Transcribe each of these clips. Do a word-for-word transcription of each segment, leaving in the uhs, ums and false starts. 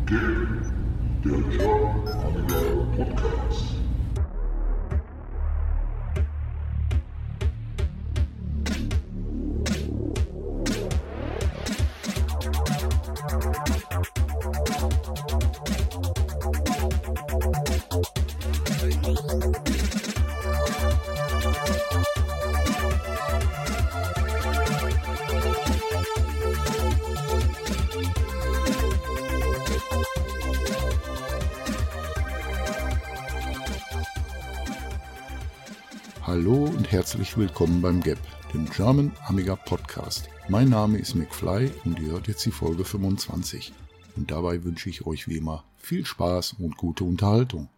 Game, der German Amiga Podcast. Hallo und herzlich willkommen beim G A P, dem German Amiga Podcast. Mein Name ist McFly und ihr hört jetzt die Folge fünfundzwanzig. Und dabei wünsche ich euch wie immer viel Spaß und gute Unterhaltung.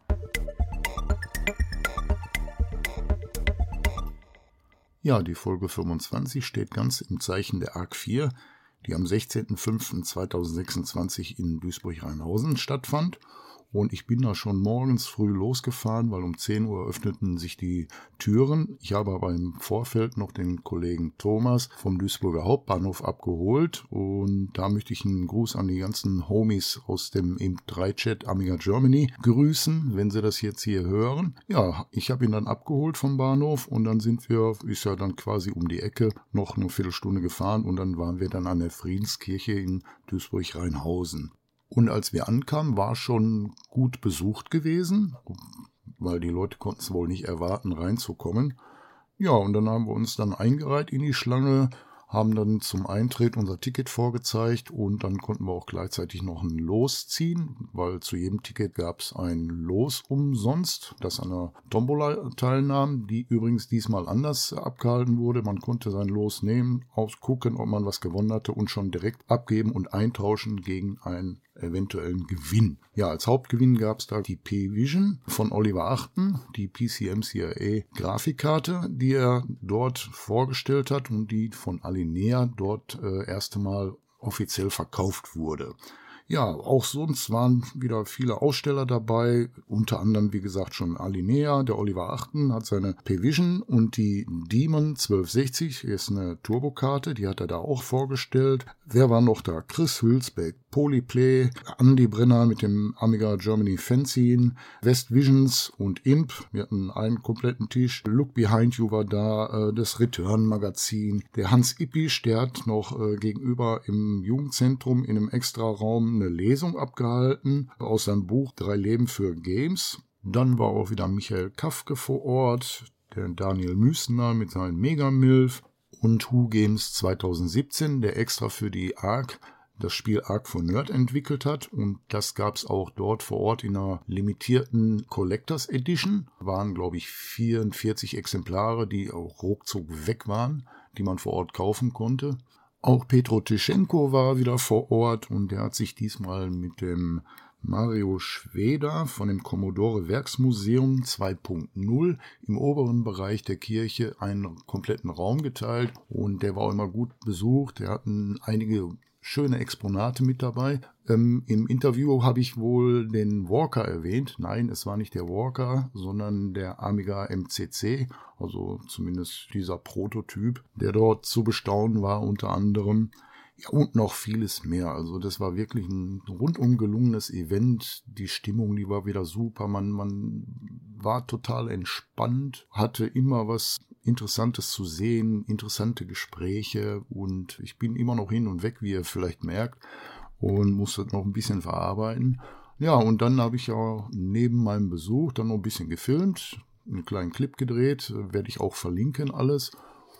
Ja, die Folge fünfundzwanzig steht ganz im Zeichen der A R C vier, die am sechzehnten fünften zweitausendsechsundzwanzig in Duisburg-Rheinhausen stattfand. Und ich bin da schon morgens früh losgefahren, weil um zehn Uhr öffneten sich die Türen. Ich habe aber im Vorfeld noch den Kollegen Thomas vom Duisburger Hauptbahnhof abgeholt. Und da möchte ich einen Gruß an die ganzen Homies aus dem E M drei Chat Amiga Germany grüßen, wenn sie das jetzt hier hören. Ja, ich habe ihn dann abgeholt vom Bahnhof und dann sind wir, ist ja dann quasi um die Ecke, noch eine Viertelstunde gefahren und dann waren wir dann an der Friedenskirche in Duisburg-Rheinhausen. Und als wir ankamen, war schon gut besucht gewesen, weil die Leute konnten es wohl nicht erwarten, reinzukommen. Ja, und dann haben wir uns dann eingereiht in die Schlange, haben dann zum Eintritt unser Ticket vorgezeigt und dann konnten wir auch gleichzeitig noch ein Los ziehen, weil zu jedem Ticket gab es ein Los umsonst, das an der Tombola teilnahm, die übrigens diesmal anders abgehalten wurde. Man konnte sein Los nehmen, ausgucken, ob man was gewonnen hatte und schon direkt abgeben und eintauschen gegen einen eventuellen Gewinn. Ja, als Hauptgewinn gab es da die P-Vision von Oliver Achten, die P C M C I A Grafikkarte, die er dort vorgestellt hat und die von Alinea dort äh, erste Mal offiziell verkauft wurde. Ja, auch sonst waren wieder viele Aussteller dabei, unter anderem, wie gesagt, schon Alinea. Der Oliver Achten hat seine P-Vision und die Demon zwölf sechzig ist eine Turbokarte, die hat er da auch vorgestellt. Wer war noch da? Chris Hülsbeck, Polyplay, Andy Brenner mit dem Amiga Germany Fanzine, West Visions und Imp. Wir hatten einen kompletten Tisch. Look Behind You war da, das Return Magazin. Der Hans Ippisch, der hat noch gegenüber im Jugendzentrum in einem Extra-Raum eine Lesung abgehalten aus seinem Buch Drei Leben für Games. Dann war auch wieder Michael Kafke vor Ort, der Daniel Müßner mit seinen Megamilf und Who Games zweitausendsiebzehn, der extra für die A R C das Spiel A R C for Nerd entwickelt hat. Und das gab es auch dort vor Ort in einer limitierten Collectors Edition. Waren, glaube ich, vierundvierzig Exemplare, die auch ruckzuck weg waren, die man vor Ort kaufen konnte. Auch Petro Tischenko war wieder vor Ort und der hat sich diesmal mit dem Mario Schweder von dem Commodore Werksmuseum zwei Punkt null im oberen Bereich der Kirche einen kompletten Raum geteilt und der war auch immer gut besucht. Der hatten einige schöne Exponate mit dabei. Ähm, Im Interview habe ich wohl den Walker erwähnt. Nein, es war nicht der Walker, sondern der Amiga M C C, also zumindest dieser Prototyp, der dort zu bestaunen war unter anderem. Ja, und noch vieles mehr. Also das war wirklich ein rundum gelungenes Event. Die Stimmung, die war wieder super. Man, man war total entspannt, hatte immer was Interessantes zu sehen, interessante Gespräche und ich bin immer noch hin und weg, wie ihr vielleicht merkt, und musste noch ein bisschen verarbeiten. Ja, und dann habe ich ja neben meinem Besuch dann noch ein bisschen gefilmt, einen kleinen Clip gedreht, werde ich auch verlinken alles.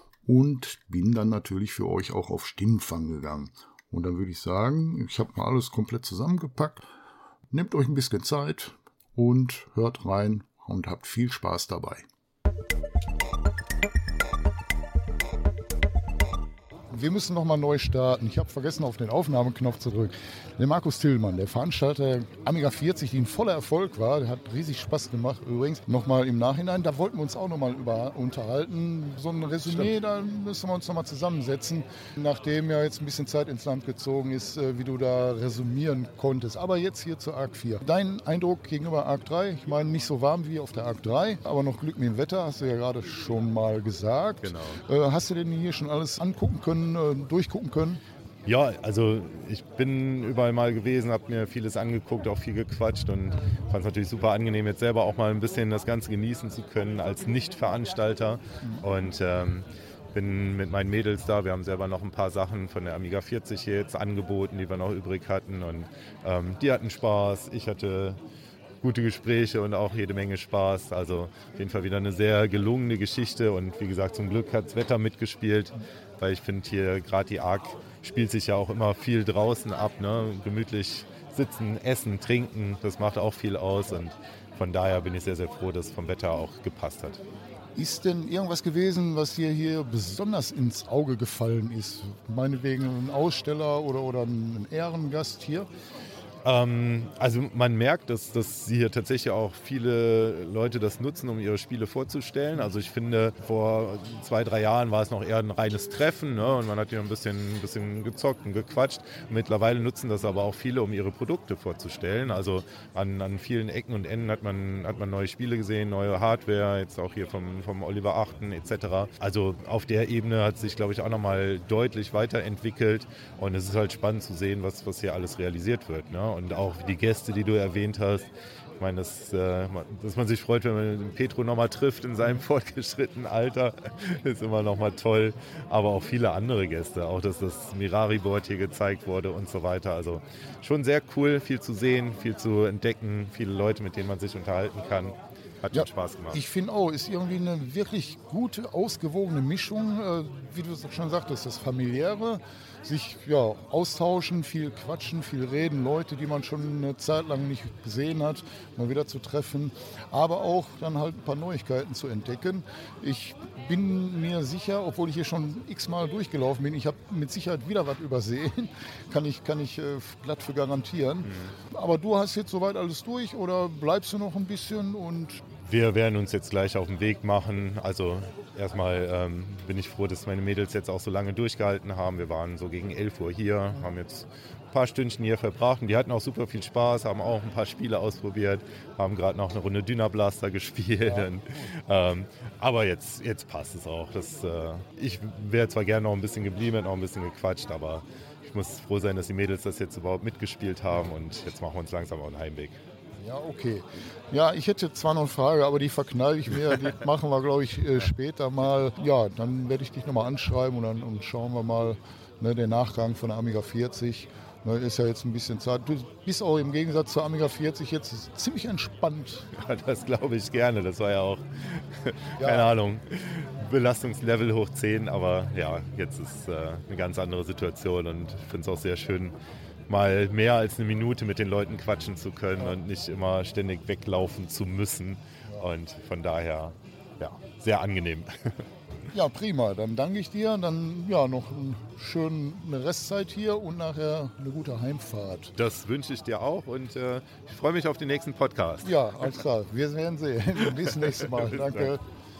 Und bin dann natürlich für euch auch auf Stimmenfang gegangen. Und dann würde ich sagen, ich habe mal alles komplett zusammengepackt. Nehmt euch ein bisschen Zeit und hört rein und habt viel Spaß dabei. Wir müssen nochmal neu starten. Ich habe vergessen, auf den Aufnahmeknopf zu drücken. Der Markus Tillmann, der Veranstalter Amiga vierzig, die ein voller Erfolg war, der hat riesig Spaß gemacht. Übrigens, nochmal im Nachhinein, da wollten wir uns auch nochmal über unterhalten. So ein Resümee, da müssen wir uns nochmal zusammensetzen, nachdem ja jetzt ein bisschen Zeit ins Land gezogen ist, wie du da resümieren konntest. Aber jetzt hier zur A R C vier. Dein Eindruck gegenüber A R C drei? Ich meine, nicht so warm wie auf der A R C drei, aber noch Glück mit dem Wetter, hast du ja gerade schon mal gesagt. Genau. Äh, hast du denn hier schon alles angucken können, äh, durchgucken können? Ja, also ich bin überall mal gewesen, habe mir vieles angeguckt, auch viel gequatscht und fand es natürlich super angenehm, jetzt selber auch mal ein bisschen das Ganze genießen zu können als Nicht-Veranstalter. Und ähm, bin mit meinen Mädels da. Wir haben selber noch ein paar Sachen von der Amiga vierzig hier jetzt angeboten, die wir noch übrig hatten. Und ähm, die hatten Spaß, ich hatte gute Gespräche und auch jede Menge Spaß. Also auf jeden Fall wieder eine sehr gelungene Geschichte. Und wie gesagt, zum Glück hat das Wetter mitgespielt, weil ich finde hier gerade die Arc spielt sich ja auch immer viel draußen ab. Ne? Gemütlich sitzen, essen, trinken, das macht auch viel aus. Und von daher bin ich sehr, sehr froh, dass es vom Wetter auch gepasst hat. Ist denn irgendwas gewesen, was dir hier besonders ins Auge gefallen ist? Meinetwegen ein Aussteller oder, oder ein Ehrengast hier? Ähm, also man merkt, dass, dass hier tatsächlich auch viele Leute das nutzen, um ihre Spiele vorzustellen. Also ich finde, vor zwei, drei Jahren war es noch eher ein reines Treffen, ne? Und man hat hier ein bisschen, ein bisschen gezockt und gequatscht. Und mittlerweile nutzen das aber auch viele, um ihre Produkte vorzustellen. Also an, an vielen Ecken und Enden hat man, hat man neue Spiele gesehen, neue Hardware, jetzt auch hier vom, vom Oliver Achten et cetera. Also auf der Ebene hat sich, glaube ich, auch nochmal deutlich weiterentwickelt. Und es ist halt spannend zu sehen, was, was hier alles realisiert wird, ne? Und auch die Gäste, die du erwähnt hast. Ich meine, dass, äh, dass man sich freut, wenn man den Petro nochmal trifft in seinem fortgeschrittenen Alter, ist immer nochmal toll. Aber auch viele andere Gäste, auch dass das Mirari-Board hier gezeigt wurde und so weiter. Also schon sehr cool, viel zu sehen, viel zu entdecken, viele Leute, mit denen man sich unterhalten kann. Hat ja, schon Spaß gemacht. Ich finde auch, ist irgendwie eine wirklich gute, ausgewogene Mischung, äh, wie du es schon sagtest, das Familiäre, sich ja, austauschen, viel quatschen, viel reden, Leute, die man schon eine Zeit lang nicht gesehen hat, mal wieder zu treffen, aber auch dann halt ein paar Neuigkeiten zu entdecken. Ich bin mir sicher, obwohl ich hier schon x-mal durchgelaufen bin, ich habe mit Sicherheit wieder was übersehen, kann ich, kann ich äh, glatt für garantieren. Mhm. Aber du hast jetzt soweit alles durch oder bleibst du noch ein bisschen und... Wir werden uns jetzt gleich auf den Weg machen. Also erstmal ähm, bin ich froh, dass meine Mädels jetzt auch so lange durchgehalten haben. Wir waren so gegen elf Uhr hier, haben jetzt ein paar Stündchen hier verbracht. Und die hatten auch super viel Spaß, haben auch ein paar Spiele ausprobiert, haben gerade noch eine Runde Dynablaster gespielt. Ja. Und, ähm, aber jetzt, jetzt passt es auch. Das, äh, ich wäre zwar gerne noch ein bisschen geblieben, hätte noch ein bisschen gequatscht, aber ich muss froh sein, dass die Mädels das jetzt überhaupt mitgespielt haben. Und jetzt machen wir uns langsam auf den Heimweg. Ja, okay. Ja, ich hätte zwar noch eine Frage, aber die verknall ich mir. Die machen wir, glaube ich, später mal. Ja, dann werde ich dich nochmal anschreiben und dann und schauen wir mal, ne, den Nachgang von der Amiga vierzig. Ne, ist ja jetzt ein bisschen Zeit. Du bist auch im Gegensatz zur Amiga vierzig jetzt ziemlich entspannt. Ja, das glaube ich gerne. Das war ja auch, ja. keine Ahnung, Belastungslevel hoch zehn. Aber ja, jetzt ist äh, eine ganz andere Situation und ich finde es auch sehr schön, mal mehr als eine Minute mit den Leuten quatschen zu können und nicht immer ständig weglaufen zu müssen. Und von daher, ja, sehr angenehm. Ja, prima. Dann danke ich dir. Dann ja, noch eine schöne Restzeit hier und nachher eine gute Heimfahrt. Das wünsche ich dir auch und äh, ich freue mich auf den nächsten Podcast. Ja, alles klar. Wir werden sehen. Bis nächstes Mal. Danke.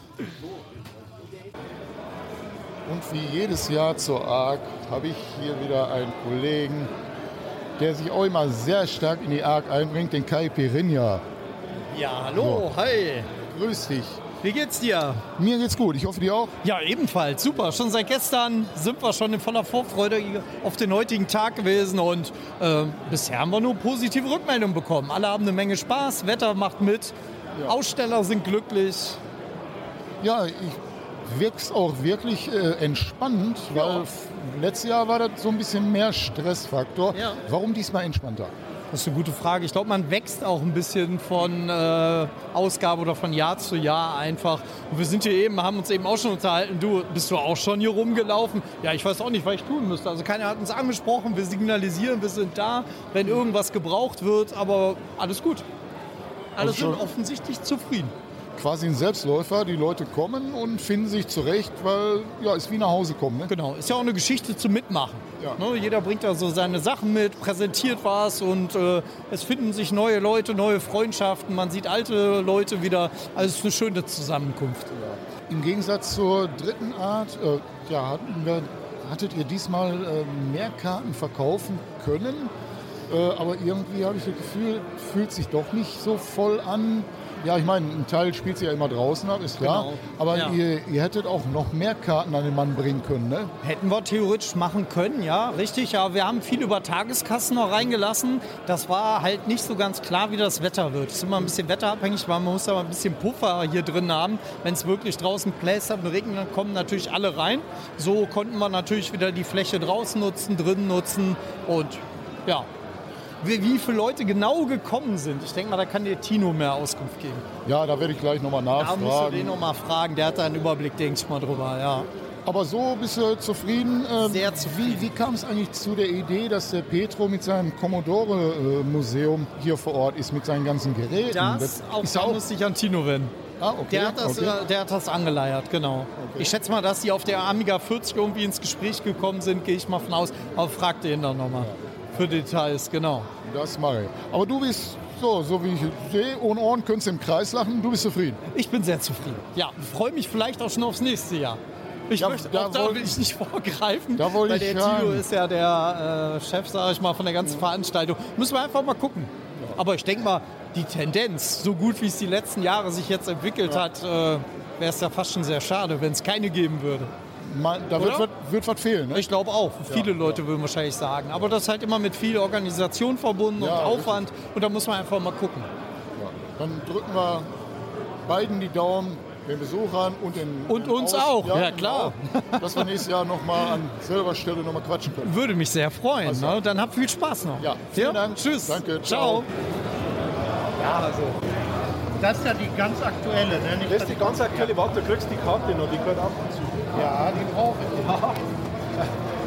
Und wie jedes Jahr zur Arc habe ich hier wieder einen Kollegen, der sich auch immer sehr stark in die Arc einbringt, den Kai Pirinha. Ja, hallo, so. Hi. Grüß dich. Wie geht's dir? Mir geht's gut, ich hoffe dir auch. Ja, ebenfalls, super. Schon seit gestern sind wir schon in voller Vorfreude auf den heutigen Tag gewesen und äh, bisher haben wir nur positive Rückmeldungen bekommen. Alle haben eine Menge Spaß, Wetter macht mit, ja. Aussteller sind glücklich. Ja, ich wirkst auch wirklich äh, entspannt, weil ja. letztes Jahr war das so ein bisschen mehr Stressfaktor. Ja. Warum diesmal entspannter? Das ist eine gute Frage. Ich glaube, man wächst auch ein bisschen von äh, Ausgabe oder von Jahr zu Jahr einfach. Und wir sind hier eben, haben uns eben auch schon unterhalten. Du, bist du auch schon hier rumgelaufen? Ja, ich weiß auch nicht, was ich tun müsste. Also keiner hat uns angesprochen. Wir signalisieren, wir sind da, wenn irgendwas gebraucht wird. Aber alles gut. Alle also sind offensichtlich zufrieden. Quasi ein Selbstläufer, die Leute kommen und finden sich zurecht, weil ja, ist wie nach Hause kommen. Ne? Genau, ist ja auch eine Geschichte zum Mitmachen. Ja. Ne, jeder bringt da so seine Sachen mit, präsentiert was und äh, es finden sich neue Leute, neue Freundschaften, man sieht alte Leute wieder. Also es ist eine schöne Zusammenkunft. Ja. Im Gegensatz zur dritten Art, äh, ja, hatten wir, hattet ihr diesmal äh, mehr Karten verkaufen können, äh, aber irgendwie habe ich das Gefühl, fühlt sich doch nicht so voll an. Ja, ich meine, ein Teil spielt sie ja immer draußen ab, ist klar. Genau. Aber Ja. ihr, ihr hättet auch noch mehr Karten an den Mann bringen können, ne? Hätten wir theoretisch machen können, ja, richtig. Aber wir haben viel über Tageskassen noch reingelassen. Das war halt nicht so ganz klar, wie das Wetter wird. Es ist immer ein bisschen wetterabhängig, weil man muss aber ein bisschen Puffer hier drin haben. Wenn es wirklich draußen plästert und regnet, dann kommen natürlich alle rein. So konnten wir natürlich wieder die Fläche draußen nutzen, drinnen nutzen und ja. Wie, wie viele Leute genau gekommen sind, ich denke mal, da kann dir Tino mehr Auskunft geben. Ja, da werde ich gleich nochmal Da musst du den nachfragen. nochmal fragen, der hat da einen Überblick, denke ich mal, drüber, ja. Aber so bist du zufrieden. Ähm, Sehr zufrieden. Wie, wie kam es eigentlich zu der Idee, dass der Petro mit seinem Commodore-Museum hier vor Ort ist, mit seinen ganzen Geräten? Das auch, ist da ja auch musste ich an Tino wenden. ah, okay, Der hat, das, okay. äh, der hat das angeleiert, genau. Ich schätze mal, dass die auf der Amiga vierzig irgendwie ins Gespräch gekommen sind, gehe ich mal von aus. Aber fragt ihn dann nochmal für Details, genau. Das mache ich. Aber du bist so, so wie ich sehe, ohne Ohren könntest du im Kreis lachen, du bist zufrieden. Ich bin sehr zufrieden. Ja, freue mich vielleicht auch schon aufs nächste Jahr. Ich Ja, möchte, da auch da wollt- will ich nicht vorgreifen, Da wollte weil ich der fragen. Tino ist ja der äh, Chef, sage ich mal, von der ganzen Veranstaltung. Müssen wir einfach mal gucken. Aber ich denke mal, die Tendenz, so gut wie es die letzten Jahre sich jetzt entwickelt hat, äh, wäre es ja fast schon sehr schade, wenn es keine geben würde. Man, da wird Oder? was, wird was fehlen. Ne? Ich glaube auch. Viele Leute würden wahrscheinlich sagen. Aber das ist halt immer mit viel Organisation verbunden Ja, und Aufwand. Und da muss man einfach mal gucken. Dann drücken wir beiden die Daumen, den Besuchern und den Und den uns Aus- auch, ja, klar. genau, dass wir nächstes Jahr nochmal an selber Stelle nochmal quatschen können. Würde mich sehr freuen. Also. Ne? Dann habt viel Spaß noch. Ja, vielen Dank. Tschüss. Danke, Ciao. ciao. Das ist ja die ganz aktuelle, ne? Nicht Das ist die ganz aktuelle, warte, du kriegst die Karte noch, die gehört auch dazu. Ja, die brauche ich.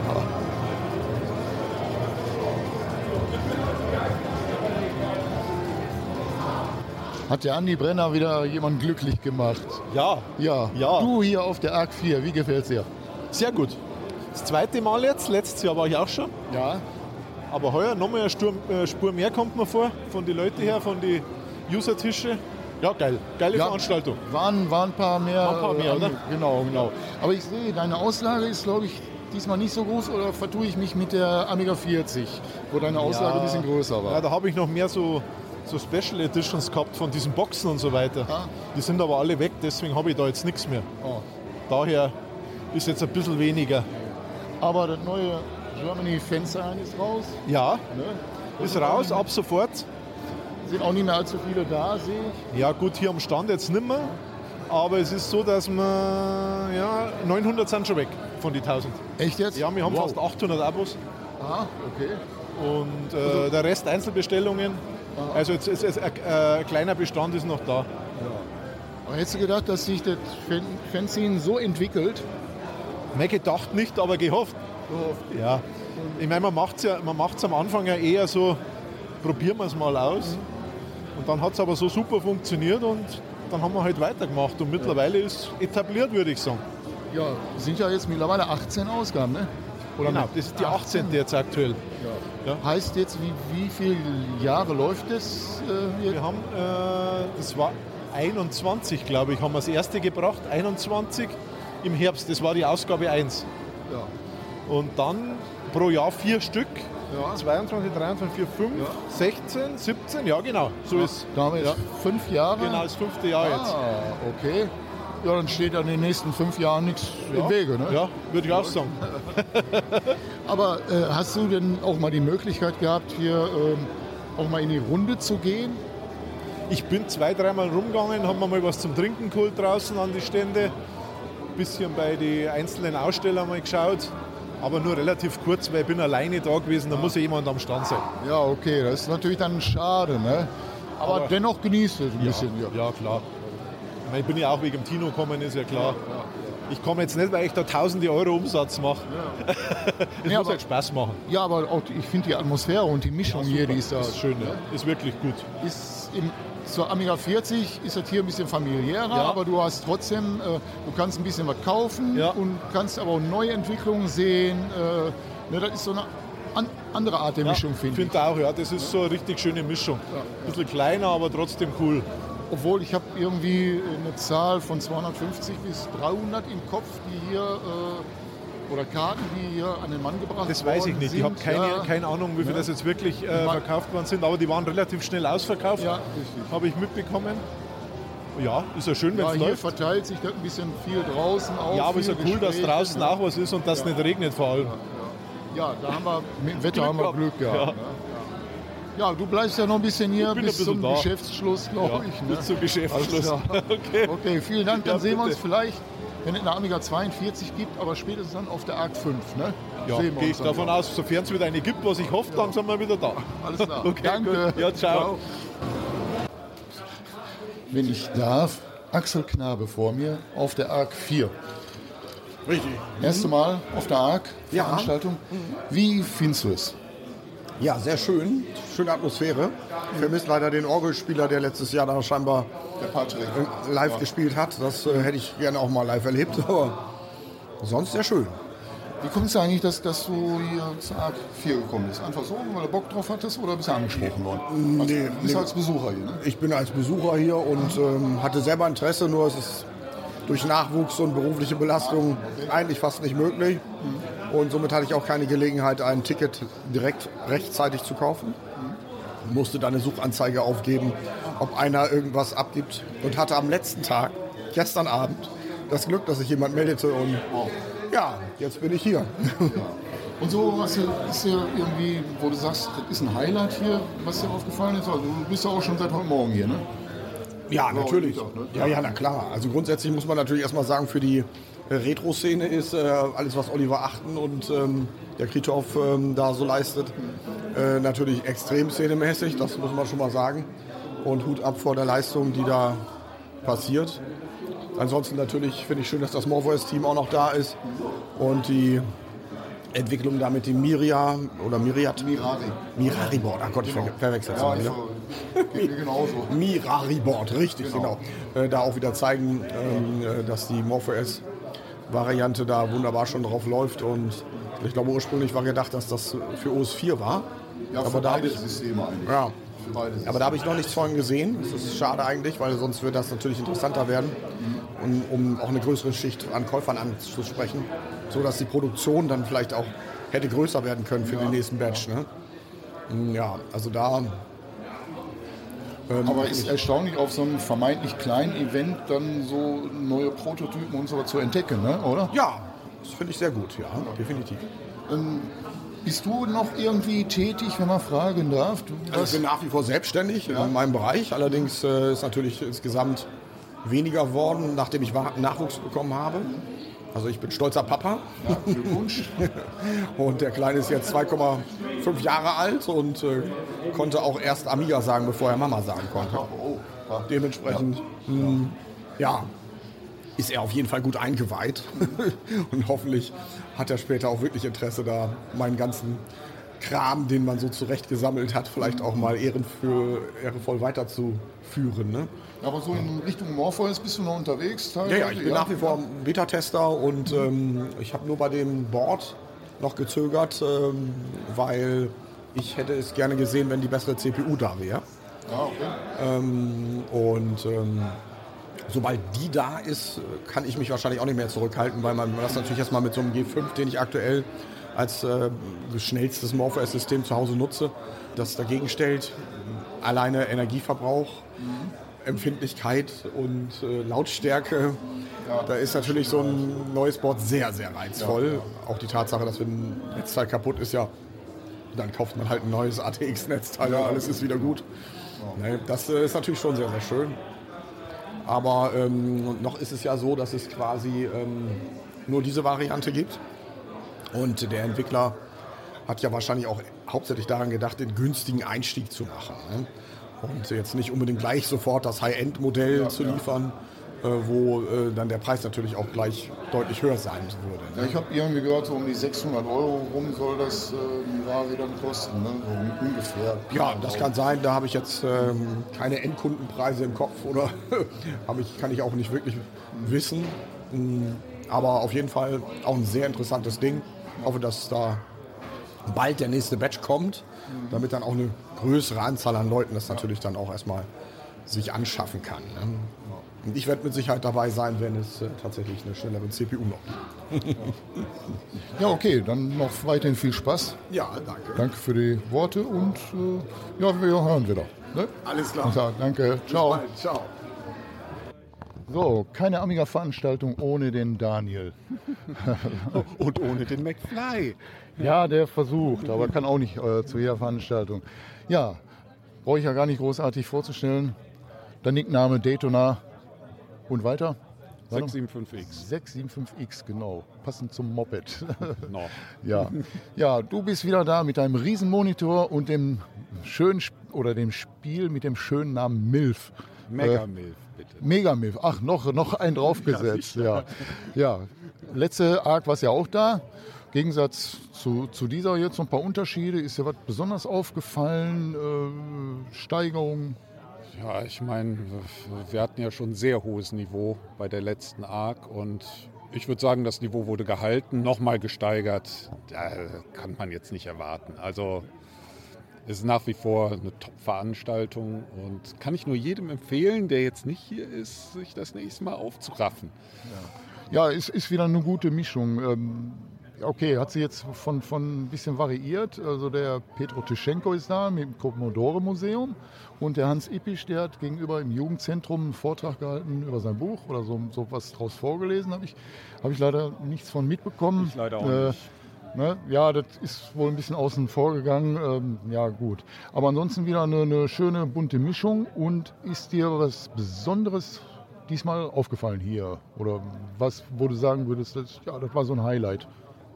Hat der Andi Brenner wieder jemanden glücklich gemacht? Ja, Ja. Ja. Du hier auf der Arc vier, wie gefällt's dir? sehr gut. Das zweite Mal jetzt, letztes Jahr war ich auch schon. Ja. Aber heuer nochmal eine Stur- äh, Spur mehr kommt mir vor, von den Leuten her, von den User-Tische. Ja, geil. Geile Ja. Veranstaltung. Waren, waren ein paar mehr. Ein paar mehr, äh, oder? Genau, genau. Aber ich sehe, deine Auslage ist, glaube ich, diesmal nicht so groß, oder vertue ich mich mit der Amiga vierzig, wo deine Auslage ein bisschen größer war? Ja, da habe ich noch mehr so, so Special Editions gehabt von diesen Boxen und so weiter. Ah. Die sind aber alle weg, deswegen habe ich da jetzt nichts mehr. Oh. Daher ist jetzt ein bisschen weniger. Aber das neue Germany Fansign ist raus. Ja, Ne? ist raus, ab sofort. Sind auch nicht mehr allzu viele da, sehe ich. Ja gut, hier am Stand jetzt nicht mehr. Aber es ist so, dass wir, ja, neunhundert sind schon weg von den tausend. Echt jetzt? Ja, wir haben wow. fast achthundert Abos Ah, okay. und äh, der Rest Einzelbestellungen. Also jetzt ist, ist, ein äh, kleiner Bestand ist noch da. Aber hättest du gedacht, dass sich das Fan Fanzine so entwickelt? Mehr gedacht nicht, aber gehofft. Ja. Ich meine, man macht es ja, man macht's am Anfang ja eher so, probieren wir es mal aus. Und dann hat es aber so super funktioniert und dann haben wir halt weitergemacht. Und mittlerweile ist etabliert, würde ich sagen. Ja, sind ja jetzt mittlerweile achtzehn Ausgaben, ne? Oder Genau, mit das ist die achtzehnte jetzt aktuell. Heißt jetzt, wie, wie viele Jahre läuft das äh, jetzt? Wir haben, äh, das war einundzwanzig, glaube ich, haben wir das erste gebracht. einundzwanzig im Herbst, das war die Ausgabe eins. Ja. Und dann pro Jahr vier Stück. Ja. zweiundzwanzig, dreiundzwanzig, vier, fünf, Ja. sechzehn, siebzehn, ja genau, so ist Da haben wir jetzt ja, fünf Jahre. genau das fünfte Jahr jetzt. Ah, okay. Ja, dann steht an den nächsten fünf Jahren nichts Ja. im Wege, ne? Ja, würde ich auch sagen. Aber äh, hast du denn auch mal die Möglichkeit gehabt, hier ähm, auch mal in die Runde zu gehen? Ich bin zwei, dreimal rumgegangen, haben mir mal was zum Trinken geholt draußen an die Stände. Ein bisschen bei den einzelnen Ausstellern mal geschaut. Aber nur relativ kurz, weil ich bin alleine da gewesen, da muss ja jemand am Stand sein. Ja, okay, das ist natürlich dann schade, ne? Aber, Aber- dennoch genießt es ein bisschen. Ja. Ja, klar. Ich meine, ich bin ja auch wegen dem Tino gekommen, ist ja klar. Ich komme jetzt nicht, weil ich da tausende Euro Umsatz mache. Es Nee, muss aber- halt Spaß machen. Ja, aber auch, die- ich finde die Atmosphäre und die Mischung hier, die ist da. Das ist schön, ja. Ist wirklich gut. Ist im, zur Amiga vierzig ist das hier ein bisschen familiärer, Ja. aber du hast trotzdem, äh, du kannst ein bisschen was kaufen Ja. und kannst aber auch Neuentwicklungen sehen. Äh, ne, das ist so eine an, andere Art der Ja, Mischung, finde ich. finde auch, ja. Das ist so eine richtig schöne Mischung. Ein bisschen kleiner, aber trotzdem cool. Obwohl ich habe irgendwie eine Zahl von zweihundertfünfzig bis dreihundert im Kopf, die hier, äh, oder Karten, die hier an den Mann gebracht Das weiß ich worden nicht. Ich habe sind. keine, Ja. keine Ahnung, wie viel Ja. das jetzt wirklich äh, Ma- verkauft worden sind, aber die waren relativ schnell ausverkauft. Ja, richtig. Habe ich mitbekommen. Ja, ist ja schön, wenn Ja, es hier läuft. verteilt sich das ein bisschen viel draußen auch. Ja, aber ist ja viel cool, dass Gespräche. draußen auch was ist und dass es nicht regnet vor allem. Ja, da haben wir, mit dem Wetter Glück haben wir gehabt. Glück gehabt. Ja. Ne? Ja, du bleibst ja noch ein bisschen hier Ich bin bis ein bisschen zum da. Geschäftsschluss, glaube Ja, ich. Ne? bis zum Geschäftsschluss. Alles klar. Okay. Okay, vielen Dank. Dann Ja, sehen wir uns bitte. vielleicht, wenn es eine Amiga zweiundvierzig gibt, aber spätestens dann auf der Arc fünf. Ne? Ja, Sehen wir gehe uns ich dann davon wieder. aus, sofern es wieder eine gibt, was ich hoffe, dann sind wir wieder da. Alles klar. Okay, Danke. gut. Ja, ciao. Wenn ich darf, Axel Knabe vor mir auf der Arc vier. Richtig. Erste Mal auf der Arc Ja. Veranstaltung. Wie findest du es? Ja, sehr schön. Schöne Atmosphäre. Ich vermisse leider den Orgelspieler, der letztes Jahr da scheinbar Der Patrick. äh, live gespielt hat. Das äh, hätte ich gerne auch mal live erlebt. Aber sonst sehr schön. Wie kommt es eigentlich, dass, dass du hier zur Arc vier gekommen bist? Einfach so, weil du Bock drauf hattest oder bist du angesprochen worden? Also, Nee, du bist nee. als Besucher hier, ne? Ich bin als Besucher hier und ähm, hatte selber Interesse, nur es ist durch Nachwuchs und berufliche Belastung eigentlich fast nicht möglich. Und somit hatte ich auch keine Gelegenheit, ein Ticket direkt rechtzeitig zu kaufen. Musste dann eine Suchanzeige aufgeben, ob einer irgendwas abgibt. Und hatte am letzten Tag, gestern Abend, das Glück, dass sich jemand meldete. Und ja, jetzt bin ich hier. Und so, was dir- ist dir irgendwie, wo du sagst, das ist ein Highlight hier, was dir aufgefallen ist? Also, du bist ja auch schon seit heute Morgen hier, ne? Ja, natürlich. Mittag, ne? Ja, ja, na klar. Also grundsätzlich muss man natürlich erstmal sagen, für die äh, Retro-Szene ist äh, alles, was Oliver Achten und ähm, der Kritoff ähm, da so leistet, äh, natürlich extrem szenemäßig, das muss man schon mal sagen. Und Hut ab vor der Leistung, die da passiert. Ansonsten natürlich finde ich schön, dass das Morpheus-Team auch noch da ist und die Entwicklung da mit dem Miria oder Miriat. Mirari. Mirari Board, ach Gott, ich ver verwechsel Ja, es ich, wieder. geht mir genauso. Mirari Board, richtig, genau. Äh, da auch wieder zeigen, ähm, äh, dass die MorphOS-Variante da wunderbar schon drauf läuft. Und ich glaube, ursprünglich war gedacht, dass das für O S vier war. Ja, für aber da beide habe ich, Systeme eigentlich. ja, Für beide Systeme. aber da habe ich noch nichts von gesehen. Das ist schade eigentlich, weil sonst wird das natürlich interessanter werden. Und um auch eine größere Schicht an Käufern anzusprechen, sodass die Produktion dann vielleicht auch hätte größer werden können für den nächsten Batch. Ne? Ja, also da. Ähm, Aber ist erstaunlich, auf so einem vermeintlich kleinen Event dann so neue Prototypen und so was zu entdecken, ne? Oder? Ja, das finde ich sehr gut, ja, definitiv. Ähm, bist du noch irgendwie tätig, wenn man fragen darf? Du Also ich bin nach wie vor selbstständig in meinem Bereich, allerdings äh, ist natürlich insgesamt weniger geworden, nachdem ich Wa- Nachwuchs bekommen habe. Also ich bin stolzer Papa ja, Glückwunsch. und der Kleine ist jetzt zwei Komma fünf Jahre alt und äh, konnte auch erst Amiga sagen, bevor er Mama sagen konnte. Oh, ja. Dementsprechend, mh, ja, ist er auf jeden Fall gut eingeweiht und hoffentlich hat er später auch wirklich Interesse, da meinen ganzen Kram, den man so zurecht gesammelt hat, vielleicht auch mal ehren für, ehrenvoll weiterzuführen. Ne? Aber so in Richtung Morpheus bist du noch unterwegs? Ja, ja, ich bin nach wie vor Beta-Tester und ähm, ich habe nur bei dem Board noch gezögert, ähm, weil ich hätte es gerne gesehen, wenn die bessere C P U da wäre. Ja, okay. Ähm, und ähm, sobald die da ist, kann ich mich wahrscheinlich auch nicht mehr zurückhalten, weil man das natürlich erstmal mit so einem G fünf, den ich aktuell als äh, schnellstes MorphOS-System zu Hause nutze, das dagegen stellt. Alleine Energieverbrauch, Empfindlichkeit und äh, Lautstärke. Da ist natürlich so ein neues Board sehr, sehr reizvoll. Auch die Tatsache, dass wenn ein Netzteil kaputt ist, ja, dann kauft man halt ein neues A T X-Netzteil und alles ist wieder gut. Ne, das äh, ist natürlich schon sehr, sehr schön. Aber ähm, noch ist es ja so, dass es quasi ähm, nur diese Variante gibt. Und der Entwickler hat ja wahrscheinlich auch hauptsächlich daran gedacht, den günstigen Einstieg zu machen. Ne? Und jetzt nicht unbedingt gleich sofort das High-End-Modell ja, zu liefern, ja. äh, wo äh, dann der Preis natürlich auch gleich deutlich höher sein würde. Ne? Ja, ich habe irgendwie gehört, so um die sechshundert Euro rum soll das äh, Mirari dann kosten, ne? So ungefähr. Ja, das kann sein. Da habe ich jetzt ähm, keine Endkundenpreise im Kopf oder hab ich, kann ich auch nicht wirklich wissen. Aber auf jeden Fall auch ein sehr interessantes Ding. Ich hoffe, dass da bald der nächste Batch kommt, damit dann auch eine größere Anzahl an Leuten das natürlich dann auch erstmal sich anschaffen kann. Ne? Und ich werde mit Sicherheit dabei sein, wenn es äh, tatsächlich eine schnellere C P U noch gibt. Ja, okay, dann noch weiterhin viel Spaß. Ja, danke. Danke für die Worte und äh, ja, wir hören wieder. Ne? Alles klar. Ja, danke, ciao. Ciao. So, keine Amiga-Veranstaltung ohne den Daniel. Und ohne den McFly. Ja, der versucht, aber kann auch nicht äh, zu jeder Veranstaltung. Ja, brauche ich ja gar nicht großartig vorzustellen. Der Nickname Daytona und weiter. sechs sieben fünf X. sechs sieben fünf X, genau. Passend zum Moped. Noch. Ja. Ja, du bist wieder da mit deinem Riesenmonitor und dem schönen Sp- oder dem Spiel mit dem schönen Namen Milf. Mega Äh, Milf, bitte. Mega Milf. Ach, noch, noch einen draufgesetzt. Ja, ja. Letzte Arc war es ja auch da. Im Gegensatz zu, zu dieser jetzt noch ein paar Unterschiede. Ist dir was besonders aufgefallen? Äh, Steigerung? Ja, ich meine, wir hatten ja schon ein sehr hohes Niveau bei der letzten Arc und ich würde sagen, das Niveau wurde gehalten, nochmal gesteigert. Da kann man jetzt nicht erwarten. Also es ist nach wie vor eine Top-Veranstaltung und kann ich nur jedem empfehlen, der jetzt nicht hier ist, sich das nächste Mal aufzuraffen. Ja, es ist wieder eine gute Mischung. Ähm, okay, hat sie jetzt von, von ein bisschen variiert. Also der Petro Tischenko ist da mit dem Commodore-Museum und der Hans Ippisch, der hat gegenüber im Jugendzentrum einen Vortrag gehalten über sein Buch oder so, so was draus vorgelesen. Habe ich, hab ich leider nichts von mitbekommen. Ich leider auch Äh, nicht. Ne? Ja, das ist wohl ein bisschen außen vor gegangen. Ähm, ja, gut. Aber ansonsten wieder eine, eine schöne bunte Mischung. Und ist dir was Besonderes diesmal aufgefallen hier? Oder was, wo du sagen würdest, das, ja, das war so ein Highlight?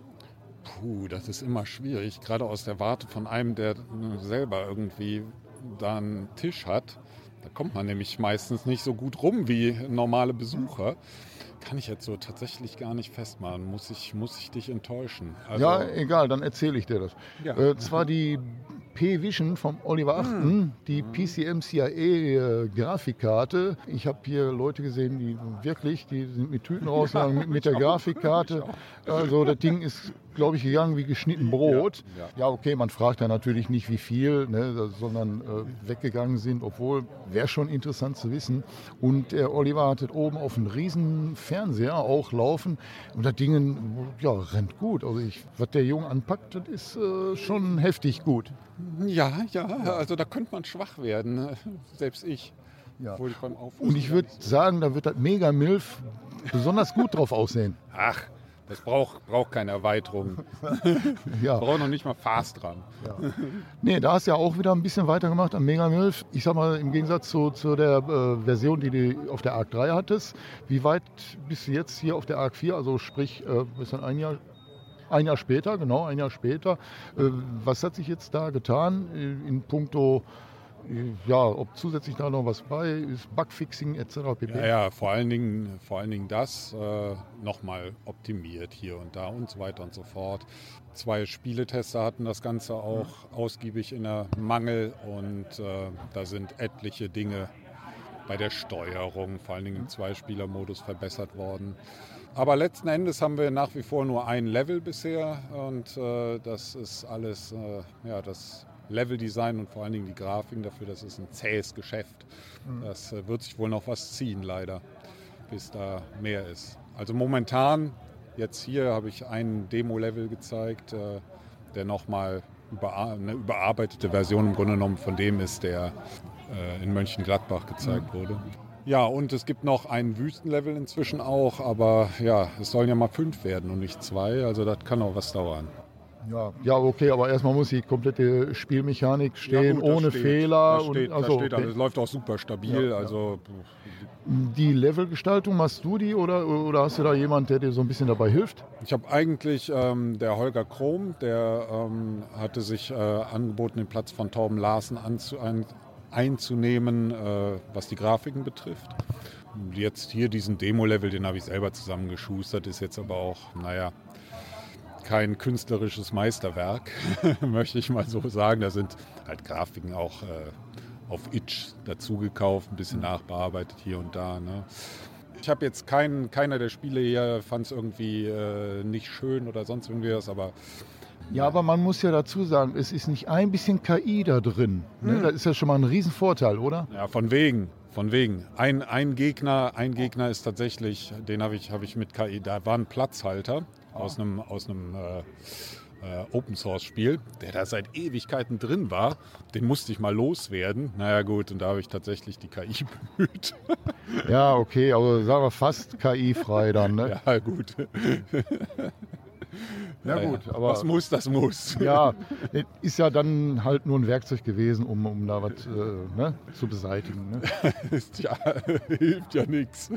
Puh, das ist immer schwierig, gerade aus der Warte von einem, der selber irgendwie da einen Tisch hat. Da kommt man nämlich meistens nicht so gut rum wie normale Besucher. Kann ich jetzt so tatsächlich gar nicht festmachen. Muss ich, muss ich dich enttäuschen? Also, Ja, egal, dann erzähle ich dir das. Ja. Äh, zwar die P-Vision vom Oliver Achten, die P C M C I A-Grafikkarte. Ich habe hier Leute gesehen, die wirklich, die sind mit Tüten rausgegangen mit, mit der Grafikkarte. Also das Ding ist, glaube ich, gegangen wie geschnitten Brot. Ja, ja. Ja, okay, man fragt ja natürlich nicht, wie viel, ne, sondern äh, weggegangen sind, obwohl, wäre schon interessant zu wissen. Und der Oliver hat das oben auf einem riesen Fernseher auch laufen und das Ding, ja, rennt gut. Also ich, was der Junge anpackt, das ist äh, schon heftig gut. ja, ja, also da könnte man schwach werden, selbst ich. Ja. Obwohl ich beim Aufruf Und ich würde sagen, da wird das Mega Milf besonders gut drauf aussehen. Ach, das braucht, braucht keine Erweiterung. Ja. Braucht noch nicht mal Fast dran. Nee, da hast du ja auch wieder ein bisschen weitergemacht am Mega Milf. Ich sag mal, im Gegensatz zu, zu der äh, Version, die du auf der Arc drei hattest, wie weit bist du jetzt hier auf der Arc vier? Also sprich, äh, ist dann ein Jahr, ein Jahr später, genau, ein Jahr später. Äh, was hat sich jetzt da getan äh, in puncto, äh, ja, ob zusätzlich da noch was bei ist, Bugfixing et cetera pp.? Ja, ja, vor allen Dingen, vor allen Dingen das äh, nochmal optimiert hier und da und so weiter und so fort. Zwei Spieletester hatten das Ganze auch ausgiebig in der Mangel und äh, da sind etliche Dinge bei der Steuerung, vor allen Dingen im Zweispieler-Modus verbessert worden. Aber letzten Endes haben wir nach wie vor nur ein Level bisher und äh, das ist alles, äh, ja, das Leveldesign und vor allen Dingen die Grafiken dafür, das ist ein zähes Geschäft. Das äh, wird sich wohl noch was ziehen, leider, bis da mehr ist. Also momentan, jetzt hier habe ich ein Demo-Level gezeigt, äh, der nochmal überar- eine überarbeitete Version im Grunde genommen von dem ist, der äh, in Mönchengladbach gezeigt wurde. Ja, und es gibt noch ein Wüstenlevel inzwischen auch, aber ja, es sollen ja mal fünf werden und nicht zwei, also das kann auch was dauern. Ja, ja, okay, aber erstmal muss die komplette Spielmechanik stehen, Ja, gut, das ohne steht, Fehler. Das steht, und, also, das steht okay. alles, läuft auch super stabil, Ja, ja. also Die Levelgestaltung, machst du die oder, oder hast du da jemand, der dir so ein bisschen dabei hilft? ich habe eigentlich ähm, der Holger Krom, der ähm, hatte sich äh, angeboten, den Platz von Torben Larsen anzu, ein, einzunehmen, äh, was die Grafiken betrifft. Jetzt hier diesen Demo-Level, den habe ich selber zusammengeschustert, ist jetzt aber auch, naja, kein künstlerisches Meisterwerk, möchte ich mal so sagen. Da sind halt Grafiken auch äh, auf Itch dazugekauft, ein bisschen nachbearbeitet hier und da. Ne? Ich habe jetzt keinen, keiner der Spiele hier fand es irgendwie äh, nicht schön oder sonst irgendwie was, aber Ja, aber man muss ja dazu sagen, es ist nicht ein bisschen K I da drin. Ne? Das ist ja schon mal ein Riesenvorteil, oder? ja, von wegen, von wegen. Ein, ein Gegner, ein Gegner ist tatsächlich, den habe ich, hab ich mit K I, da war ein Platzhalter aus einem, aus einem äh, äh, Open-Source-Spiel, der da seit Ewigkeiten drin war. Den musste ich mal loswerden. Naja gut, und da habe ich tatsächlich die K I bemüht. Ja, okay, also sagen wir fast K I-frei dann, ne? Ja, gut. Ja, gut, aber. Was muss, das muss. Ja, ist ja dann halt nur ein Werkzeug gewesen, um, um da was äh, ne, zu beseitigen. Ne? Tja, hilft ja nichts.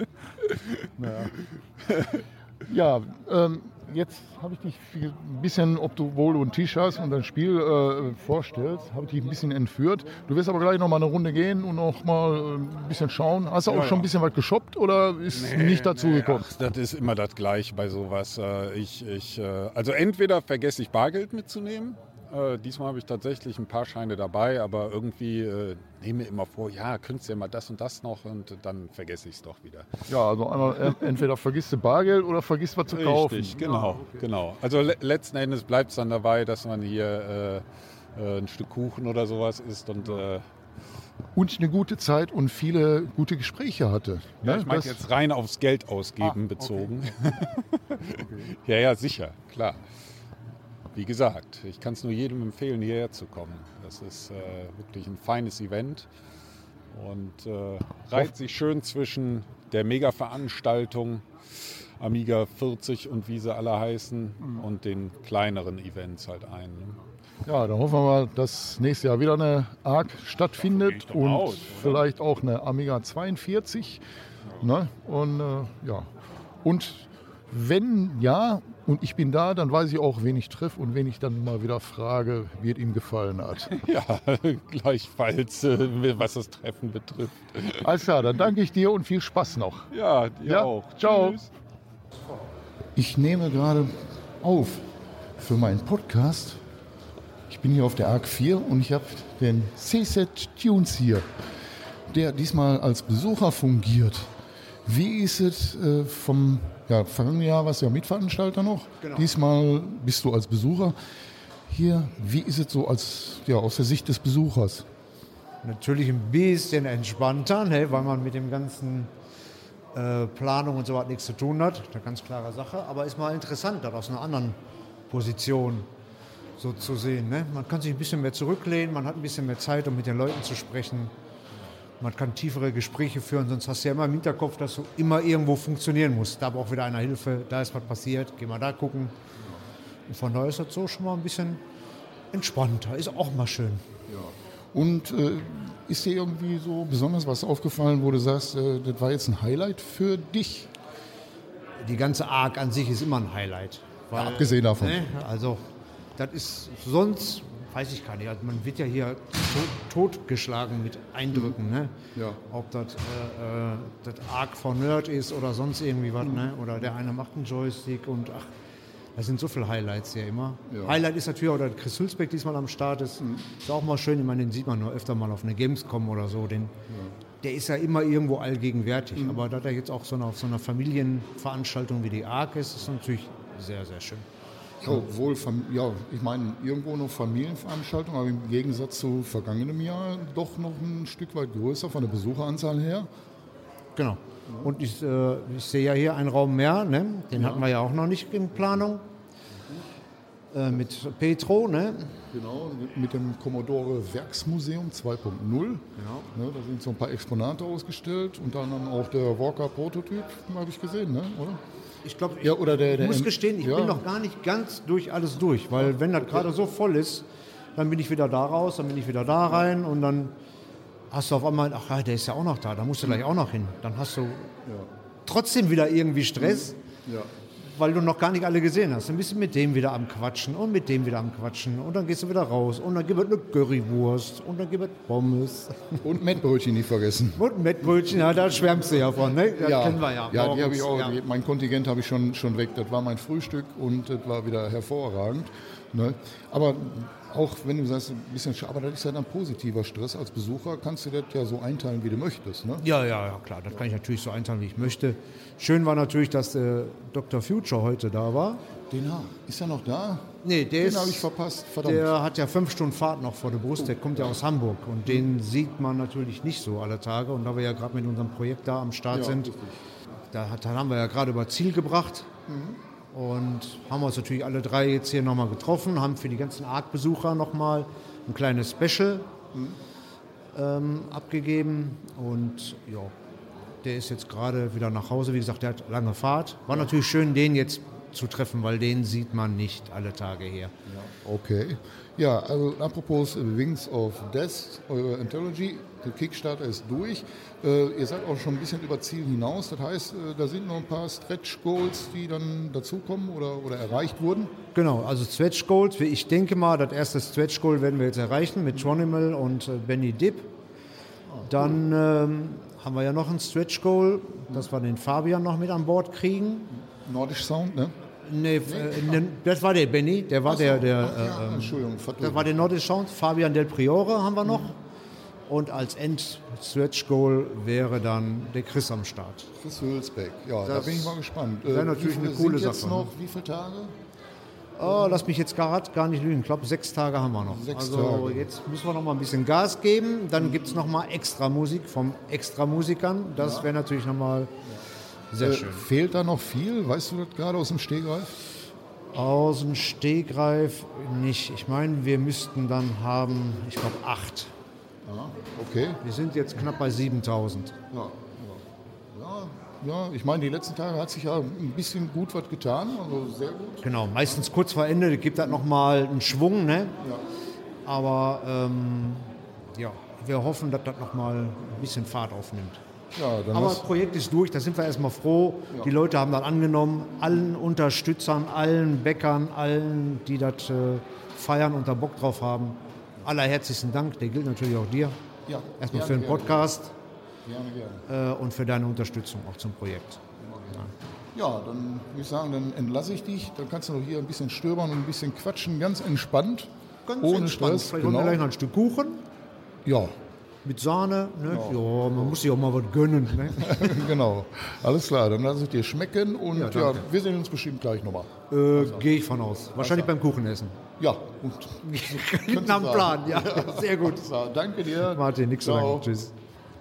Ja, ähm, jetzt habe ich dich ein bisschen, ob du wohl und Tisch hast und dein Spiel äh, vorstellst, habe ich dich ein bisschen entführt. Du wirst aber gleich noch mal eine Runde gehen und noch mal ein bisschen schauen. Hast du auch Ja, schon ein ja. bisschen was geshoppt oder ist nicht dazu nee, gekommen? Ach, das ist immer das Gleiche bei sowas. Äh, Ich, ich, äh, also entweder vergesse ich Bargeld mitzunehmen. Äh, diesmal habe ich tatsächlich ein paar Scheine dabei, aber irgendwie äh, nehme ich immer vor, ja, könntest du ja mal das und das noch und dann vergesse ich es doch wieder. Ja, also einmal äh, entweder vergisst du Bargeld oder vergisst was zu kaufen. Richtig, genau, genau. Also le letzten Endes bleibt es dann dabei, dass man hier äh, äh, ein Stück Kuchen oder sowas isst und äh, Und eine gute Zeit und viele gute Gespräche hatte. ja, Ne? ich meine Das- jetzt rein aufs Geld ausgeben Ah, bezogen. Ja, ja, sicher, klar. Wie gesagt, ich kann es nur jedem empfehlen, hierher zu kommen. Das ist äh, wirklich ein feines Event und äh, reiht sich schön zwischen der Mega-Veranstaltung Amiga vierzig und wie sie alle heißen und den kleineren Events halt ein. Ne? Ja, dann hoffen wir mal, dass nächstes Jahr wieder eine A R C stattfindet doch und aus, oder? vielleicht auch eine Amiga zweiundvierzig. Ne? Und äh, ja, und wenn ja, und ich bin da, dann weiß ich auch, wen ich treffe und wen ich dann mal wieder frage, wie es ihm gefallen hat. Ja, gleichfalls, äh, was das Treffen betrifft. Alles klar, dann danke ich dir und viel Spaß noch. Ja, dir Ja, auch. ciao. Tschüss. Ich nehme gerade auf für meinen Podcast. Ich bin hier auf der A R C vier und ich habe den C Z Tunes hier, der diesmal als Besucher fungiert. Wie ist es äh, vom ja, vergangenen Jahr, warst du ja Mitveranstalter noch? Genau. Diesmal bist du als Besucher hier. Wie ist es so als, ja, aus der Sicht des Besuchers? Natürlich ein bisschen entspannter, ne, weil man mit dem ganzen äh, Planung und so was nichts zu tun hat. Eine ganz klare Sache. Aber ist mal interessant, das aus einer anderen Position so zu sehen. Ne? Man kann sich ein bisschen mehr zurücklehnen, man hat ein bisschen mehr Zeit, um mit den Leuten zu sprechen. Man kann tiefere Gespräche führen, sonst hast du ja immer im Hinterkopf, dass du immer irgendwo funktionieren musst. Da braucht wieder einer Hilfe, da ist was passiert, geh mal da gucken. Und von daher ist das so schon mal ein bisschen entspannter, ist auch mal schön. Und äh, ist dir irgendwie so besonders was aufgefallen, wo du sagst, äh, das war jetzt ein Highlight für dich? Die ganze A R C an sich ist immer ein Highlight. Weil, Ja, abgesehen davon. Ne, also, das ist sonst, weiß ich gar nicht, also man wird ja hier tot, totgeschlagen mit Eindrücken. Ne? Ja. Ob das, äh, äh, das A R C for Nerd ist oder sonst irgendwie was. Ne? Oder der eine macht einen Joystick und ach, das sind so viele Highlights hier immer. Ja. Highlight ist natürlich auch, dass Chris Hülsbeck diesmal am Start ist. Ist auch mal schön, ich meine, den sieht man nur öfter mal auf eine Gamescom oder so. Den, Der ist ja immer irgendwo allgegenwärtig. Aber dass er jetzt auch so eine, auf so einer Familienveranstaltung wie die A R C ist, ist natürlich sehr, sehr schön. Ja, obwohl, Fam- ja, ich meine, irgendwo eine Familienveranstaltung, aber im Gegensatz zu vergangenem Jahr doch noch ein Stück weit größer von der Besucheranzahl her. Genau. Und ich, äh, ich sehe ja hier einen Raum mehr, ne? Den hatten wir ja auch noch nicht in Planung. Äh, mit Petro, ne? Genau, mit dem Commodore Werksmuseum zwei Punkt null. Genau. Ne, da sind so ein paar Exponate ausgestellt, unter anderem auch der Walker-Prototyp, habe ich gesehen, ne? Oder? Ich glaube, ich Ja, oder der- der muss M- gestehen, ich ja. bin noch gar nicht ganz durch alles durch, weil wenn das gerade so voll ist, dann bin ich wieder da raus, dann bin ich wieder da rein und dann hast du auf einmal, ach ja, der ist ja auch noch da, da musst du gleich auch noch hin. Dann hast du trotzdem wieder irgendwie Stress, Ja. weil du noch gar nicht alle gesehen hast. Dann bist du mit dem wieder am Quatschen und mit dem wieder am Quatschen und dann gehst du wieder raus und dann gibt es eine Currywurst und dann gibt es Pommes Und Mettbrötchen nicht vergessen. und ein Mettbrötchen, ja, da schwärmst du ja von, ne? Das kennen wir ja. Ja, die morgens, habe ich auch. ja. Die, mein Kontingent habe ich schon, schon weg. Das war mein Frühstück und das war wieder hervorragend. Ne? Aber auch wenn du sagst, ein bisschen, sch- aber das ist ja dann positiver Stress. Als Besucher kannst du das ja so einteilen, wie du möchtest. Ne? Ja, ja, ja, klar, das kann ich natürlich so einteilen, wie ich möchte. Schön war natürlich, dass äh, Doktor Future heute da war. Den ha- ist er noch da? Nee, der Den ist, habe ich verpasst. Verdammt. der hat ja fünf Stunden Fahrt noch vor der Brust, der kommt ja aus Hamburg und den sieht man natürlich nicht so alle Tage. Und da wir ja gerade mit unserem Projekt da am Start Ja, sind, richtig. da, hat, da haben wir ja gerade über Ziel gebracht und haben uns natürlich alle drei jetzt hier nochmal getroffen, haben für die ganzen A R C-Besucher nochmal ein kleines Special ähm, abgegeben und ja, der ist jetzt gerade wieder nach Hause. Wie gesagt, der hat lange Fahrt. War natürlich schön, den jetzt zu treffen, weil den sieht man nicht alle Tage her. Okay. Ja, also apropos Wings of Death, eure Anthology, der Kickstarter ist durch. Äh, ihr seid auch schon ein bisschen über Ziel hinaus. Das heißt, äh, da sind noch ein paar Stretch Goals, die dann dazukommen oder, oder erreicht wurden. Genau, also Stretch Goals. Ich denke mal, das erste Stretch Goal werden wir jetzt erreichen mit Tronimal und äh, Benny Dipp. Dann ähm, haben wir ja noch ein Stretch Goal, dass wir den Fabian noch mit an Bord kriegen. Nordisch Sound, ne? Nee, äh, ne, das war der Benny, der war Ach so. der, der, Ach ja, äh, Entschuldigung, das war der Nordisch Sound. Fabian Del Priore haben wir noch. Und als End-Stretch-Goal wäre dann der Chris am Start. Chris Hülsbeck, ja, da Das bin ich mal gespannt. wäre natürlich wie viele eine coole sind jetzt Sache, noch, ne? wie viele Tage? Oh, lass mich jetzt gar, gar nicht lügen. Ich glaube, sechs Tage haben wir noch. Sechs also Tage. jetzt müssen wir noch mal ein bisschen Gas geben. Dann gibt es noch mal extra Musik vom Extra-Musikern. Das wäre natürlich noch mal sehr Äh, schön. fehlt da noch viel? Weißt du das gerade aus dem Stegreif? Aus dem Stegreif nicht. Ich meine, wir müssten dann haben, ich glaube, acht. Okay. Wir sind jetzt knapp bei siebentausend. Ja, ja. ja, ich meine, die letzten Tage hat sich ja ein bisschen gut was getan, also sehr gut. Genau, meistens kurz vor Ende gibt das noch mal einen Schwung, ne? Aber ähm, ja, wir hoffen, dass das noch mal ein bisschen Fahrt aufnimmt. Ja, dann Aber hast- das Projekt ist durch, da sind wir erstmal froh. Die Leute haben das angenommen, allen Unterstützern, allen Bäckern, allen, die das äh, feiern und da Bock drauf haben. Allerherzlichsten Dank, der gilt natürlich auch dir. Ja, Erstmal gerne, für den gerne. Podcast Gerne, gerne. äh, und für deine Unterstützung auch zum Projekt. Ja, dann würde ich sagen, dann entlasse ich dich. Dann kannst du noch hier ein bisschen stöbern und ein bisschen quatschen, ganz entspannt. Ganz ohne entspannt. Stress. Vielleicht holen wir gleich noch ein Stück Kuchen Ja, mit Sahne. Ne? Ja, man muss sich auch mal was gönnen. Ne? genau. Alles klar, dann lasse ich dir schmecken und ja, danke. wir sehen uns bestimmt gleich nochmal. Äh, Gehe ich von aus. Wahrscheinlich beim Kuchenessen. Ja, und Liegt nach dem Plan, ja. Sehr gut. alles klar. Danke dir. Martin, nix zu Ciao. sagen. Tschüss.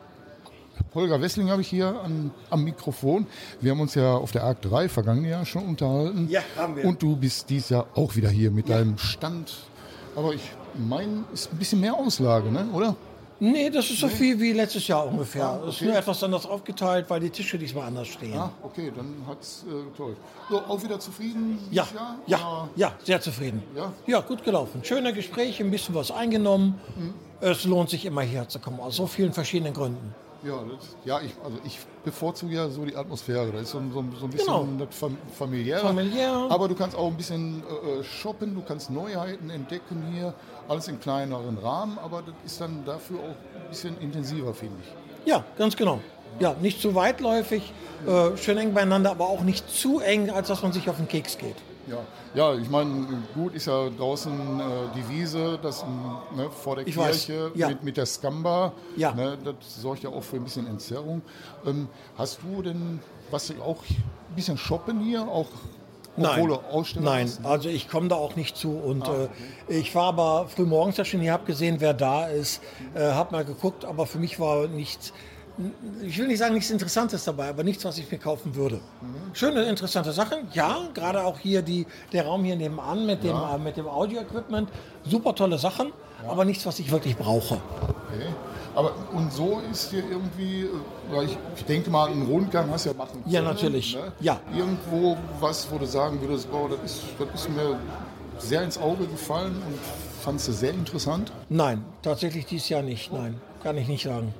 Holger Wessling habe ich hier an, am Mikrofon. Wir haben uns ja auf der Arc drei vergangenen Jahr schon unterhalten. Ja, haben wir. Und du bist dieses Jahr auch wieder hier mit deinem Stand. Aber ich meine, ist ein bisschen mehr Auslage, ne? oder? Nee, das ist so viel wie letztes Jahr ungefähr. Ah, Es ist okay. nur etwas anders aufgeteilt, weil die Tische diesmal anders stehen. Ah, okay, dann hat's äh, toll. So, auch wieder zufrieden Ja, dieses Jahr? ja, Oder? ja, sehr zufrieden. Ja? Ja, gut gelaufen. Schöne Gespräche, ein bisschen was eingenommen. Es lohnt sich immer hierher zu kommen, aus so vielen verschiedenen Gründen. Ja, das, ja ich, also ich bevorzuge ja so die Atmosphäre. Das ist so, so, so ein bisschen Genau. das Fam familiäre. Familiär. Aber du kannst auch ein bisschen äh, shoppen, du kannst Neuheiten entdecken hier. Alles in kleineren Rahmen, aber das ist dann dafür auch ein bisschen intensiver, finde ich. Ja, ganz genau. Ja, nicht zu weitläufig, äh, schön eng beieinander, aber auch nicht zu eng, als dass man sich auf den Keks geht. Ja, ja ich meine, gut ist ja draußen äh, die Wiese, das ne, vor der Ich weiß, Kirche ja. mit, mit der Skamba. Ja. Ne, das sorgt ja auch für ein bisschen Entzerrung. Ähm, hast du denn was auch ein bisschen shoppen hier? Auch obwohl du Aussteller nein, hast? also ich komme da auch nicht zu. Und Ah, äh, ich war aber früh morgens ja schon hier, habe gesehen, wer da ist, äh, habe mal geguckt, aber für mich war nichts, ich will nicht sagen nichts Interessantes dabei, aber nichts, was ich mir kaufen würde. Mhm. Schöne, interessante Sachen, ja, gerade auch hier die, der Raum hier nebenan mit dem, äh, mit dem Audio-Equipment, super tolle Sachen, aber nichts, was ich wirklich brauche. Okay. Aber und so ist hier irgendwie, äh, ja, ich, ich denke mal, einen Rundgang hast du ja machen können. Ja, natürlich. Ne? Ja. Irgendwo was, wo du sagen würdest, boah, das ist, das ist mir sehr ins Auge gefallen und fandst du sehr interessant. Nein, tatsächlich dieses Jahr nicht, nein, kann ich nicht sagen.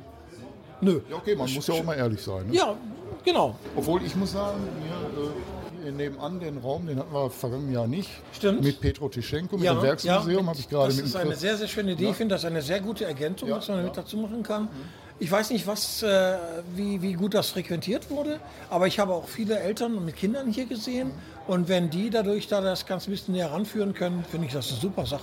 Nö. Ja, okay, man muss ja auch mal ehrlich sein. Ne? Ja, genau. Obwohl ich muss sagen, hier, äh, hier nebenan den Raum, den hatten wir vergangenen Jahr nicht. Stimmt. Mit Petro Tischenko, mit dem Werksmuseum, habe ich gerade das mit ist dem eine Chris- sehr, sehr schöne Idee. Ich finde das eine sehr gute Ergänzung, Ja, was man ja. mit dazu machen kann. Ich weiß nicht, was, äh, wie, wie gut das frequentiert wurde, aber ich habe auch viele Eltern mit Kindern hier gesehen. Und wenn die dadurch da das Ganze ein bisschen näher ranführen können, finde ich das eine super Sache.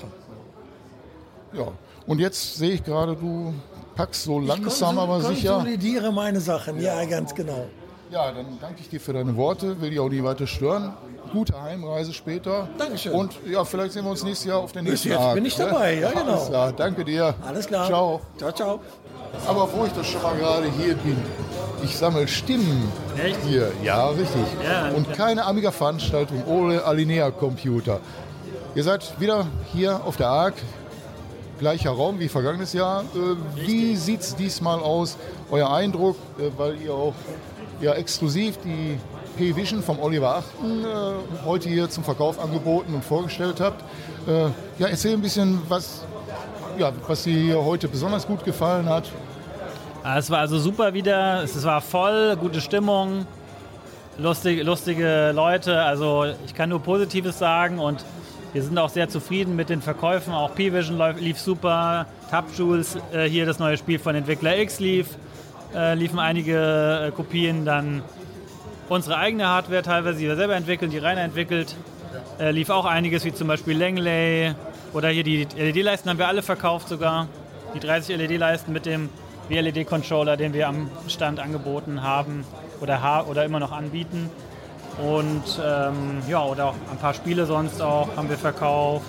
Ja, und jetzt sehe ich gerade, du packst so langsam, ich aber sicher. konsolidiere meine Sachen, ja, ganz genau. Ja, dann danke ich dir für deine Worte, will dich auch nicht weiter stören. Gute Heimreise später. Dankeschön. Und ja, vielleicht sehen wir uns nächstes Jahr auf der nächsten Jetzt Arc, bin ich ne? dabei, ja, genau. Alles klar, danke dir. Alles klar. Ciao. Ciao, ciao. Aber wo ich das schon mal gerade hier bin, ich sammle Stimmen. Echt? Hier, ja, richtig. Ja, und keine Amiga-Veranstaltung ohne Alinea-Computer. Ihr seid wieder hier auf der Arc. gleicher Raum wie vergangenes Jahr. Äh, wie sieht es diesmal aus? Euer Eindruck, äh, weil ihr auch ja, exklusiv die P-Vision vom Oliver Achten äh, heute hier zum Verkauf angeboten und vorgestellt habt. Äh, ja, erzähl ein bisschen, was, ja, was dir hier heute besonders gut gefallen hat. Es war also super wieder, es war voll, gute Stimmung, lustig, lustige Leute, also ich kann nur Positives sagen und wir sind auch sehr zufrieden mit den Verkäufen, auch P-Vision lief super, Tapjewels, äh, hier das neue Spiel von Entwickler X lief, äh, liefen einige äh, Kopien, dann unsere eigene Hardware teilweise, die wir selber entwickeln, die Rainer entwickelt, äh, lief auch einiges, wie zum Beispiel Langley oder hier die L E D-Leisten haben wir alle verkauft sogar, die dreißig L E D-Leisten mit dem W L E D-Controller, den wir am Stand angeboten haben oder, ha- oder immer noch anbieten. Und ähm, ja, oder auch ein paar Spiele sonst auch haben wir verkauft.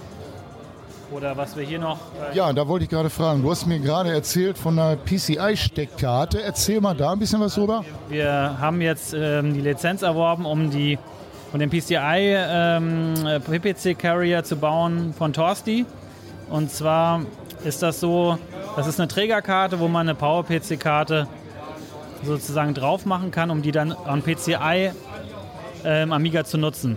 Oder was wir hier noch... Äh ja, da wollte ich gerade fragen. Du hast mir gerade erzählt von einer P C I-Steckkarte. Erzähl mal da ein bisschen was drüber. Wir haben jetzt ähm, die Lizenz erworben, um die von dem P C I ähm, P P C-Carrier zu bauen von Torsti. Und zwar ist das so, das ist eine Trägerkarte, wo man eine Power-P C-Karte sozusagen drauf machen kann, um die dann an P C I ähm, Amiga zu nutzen.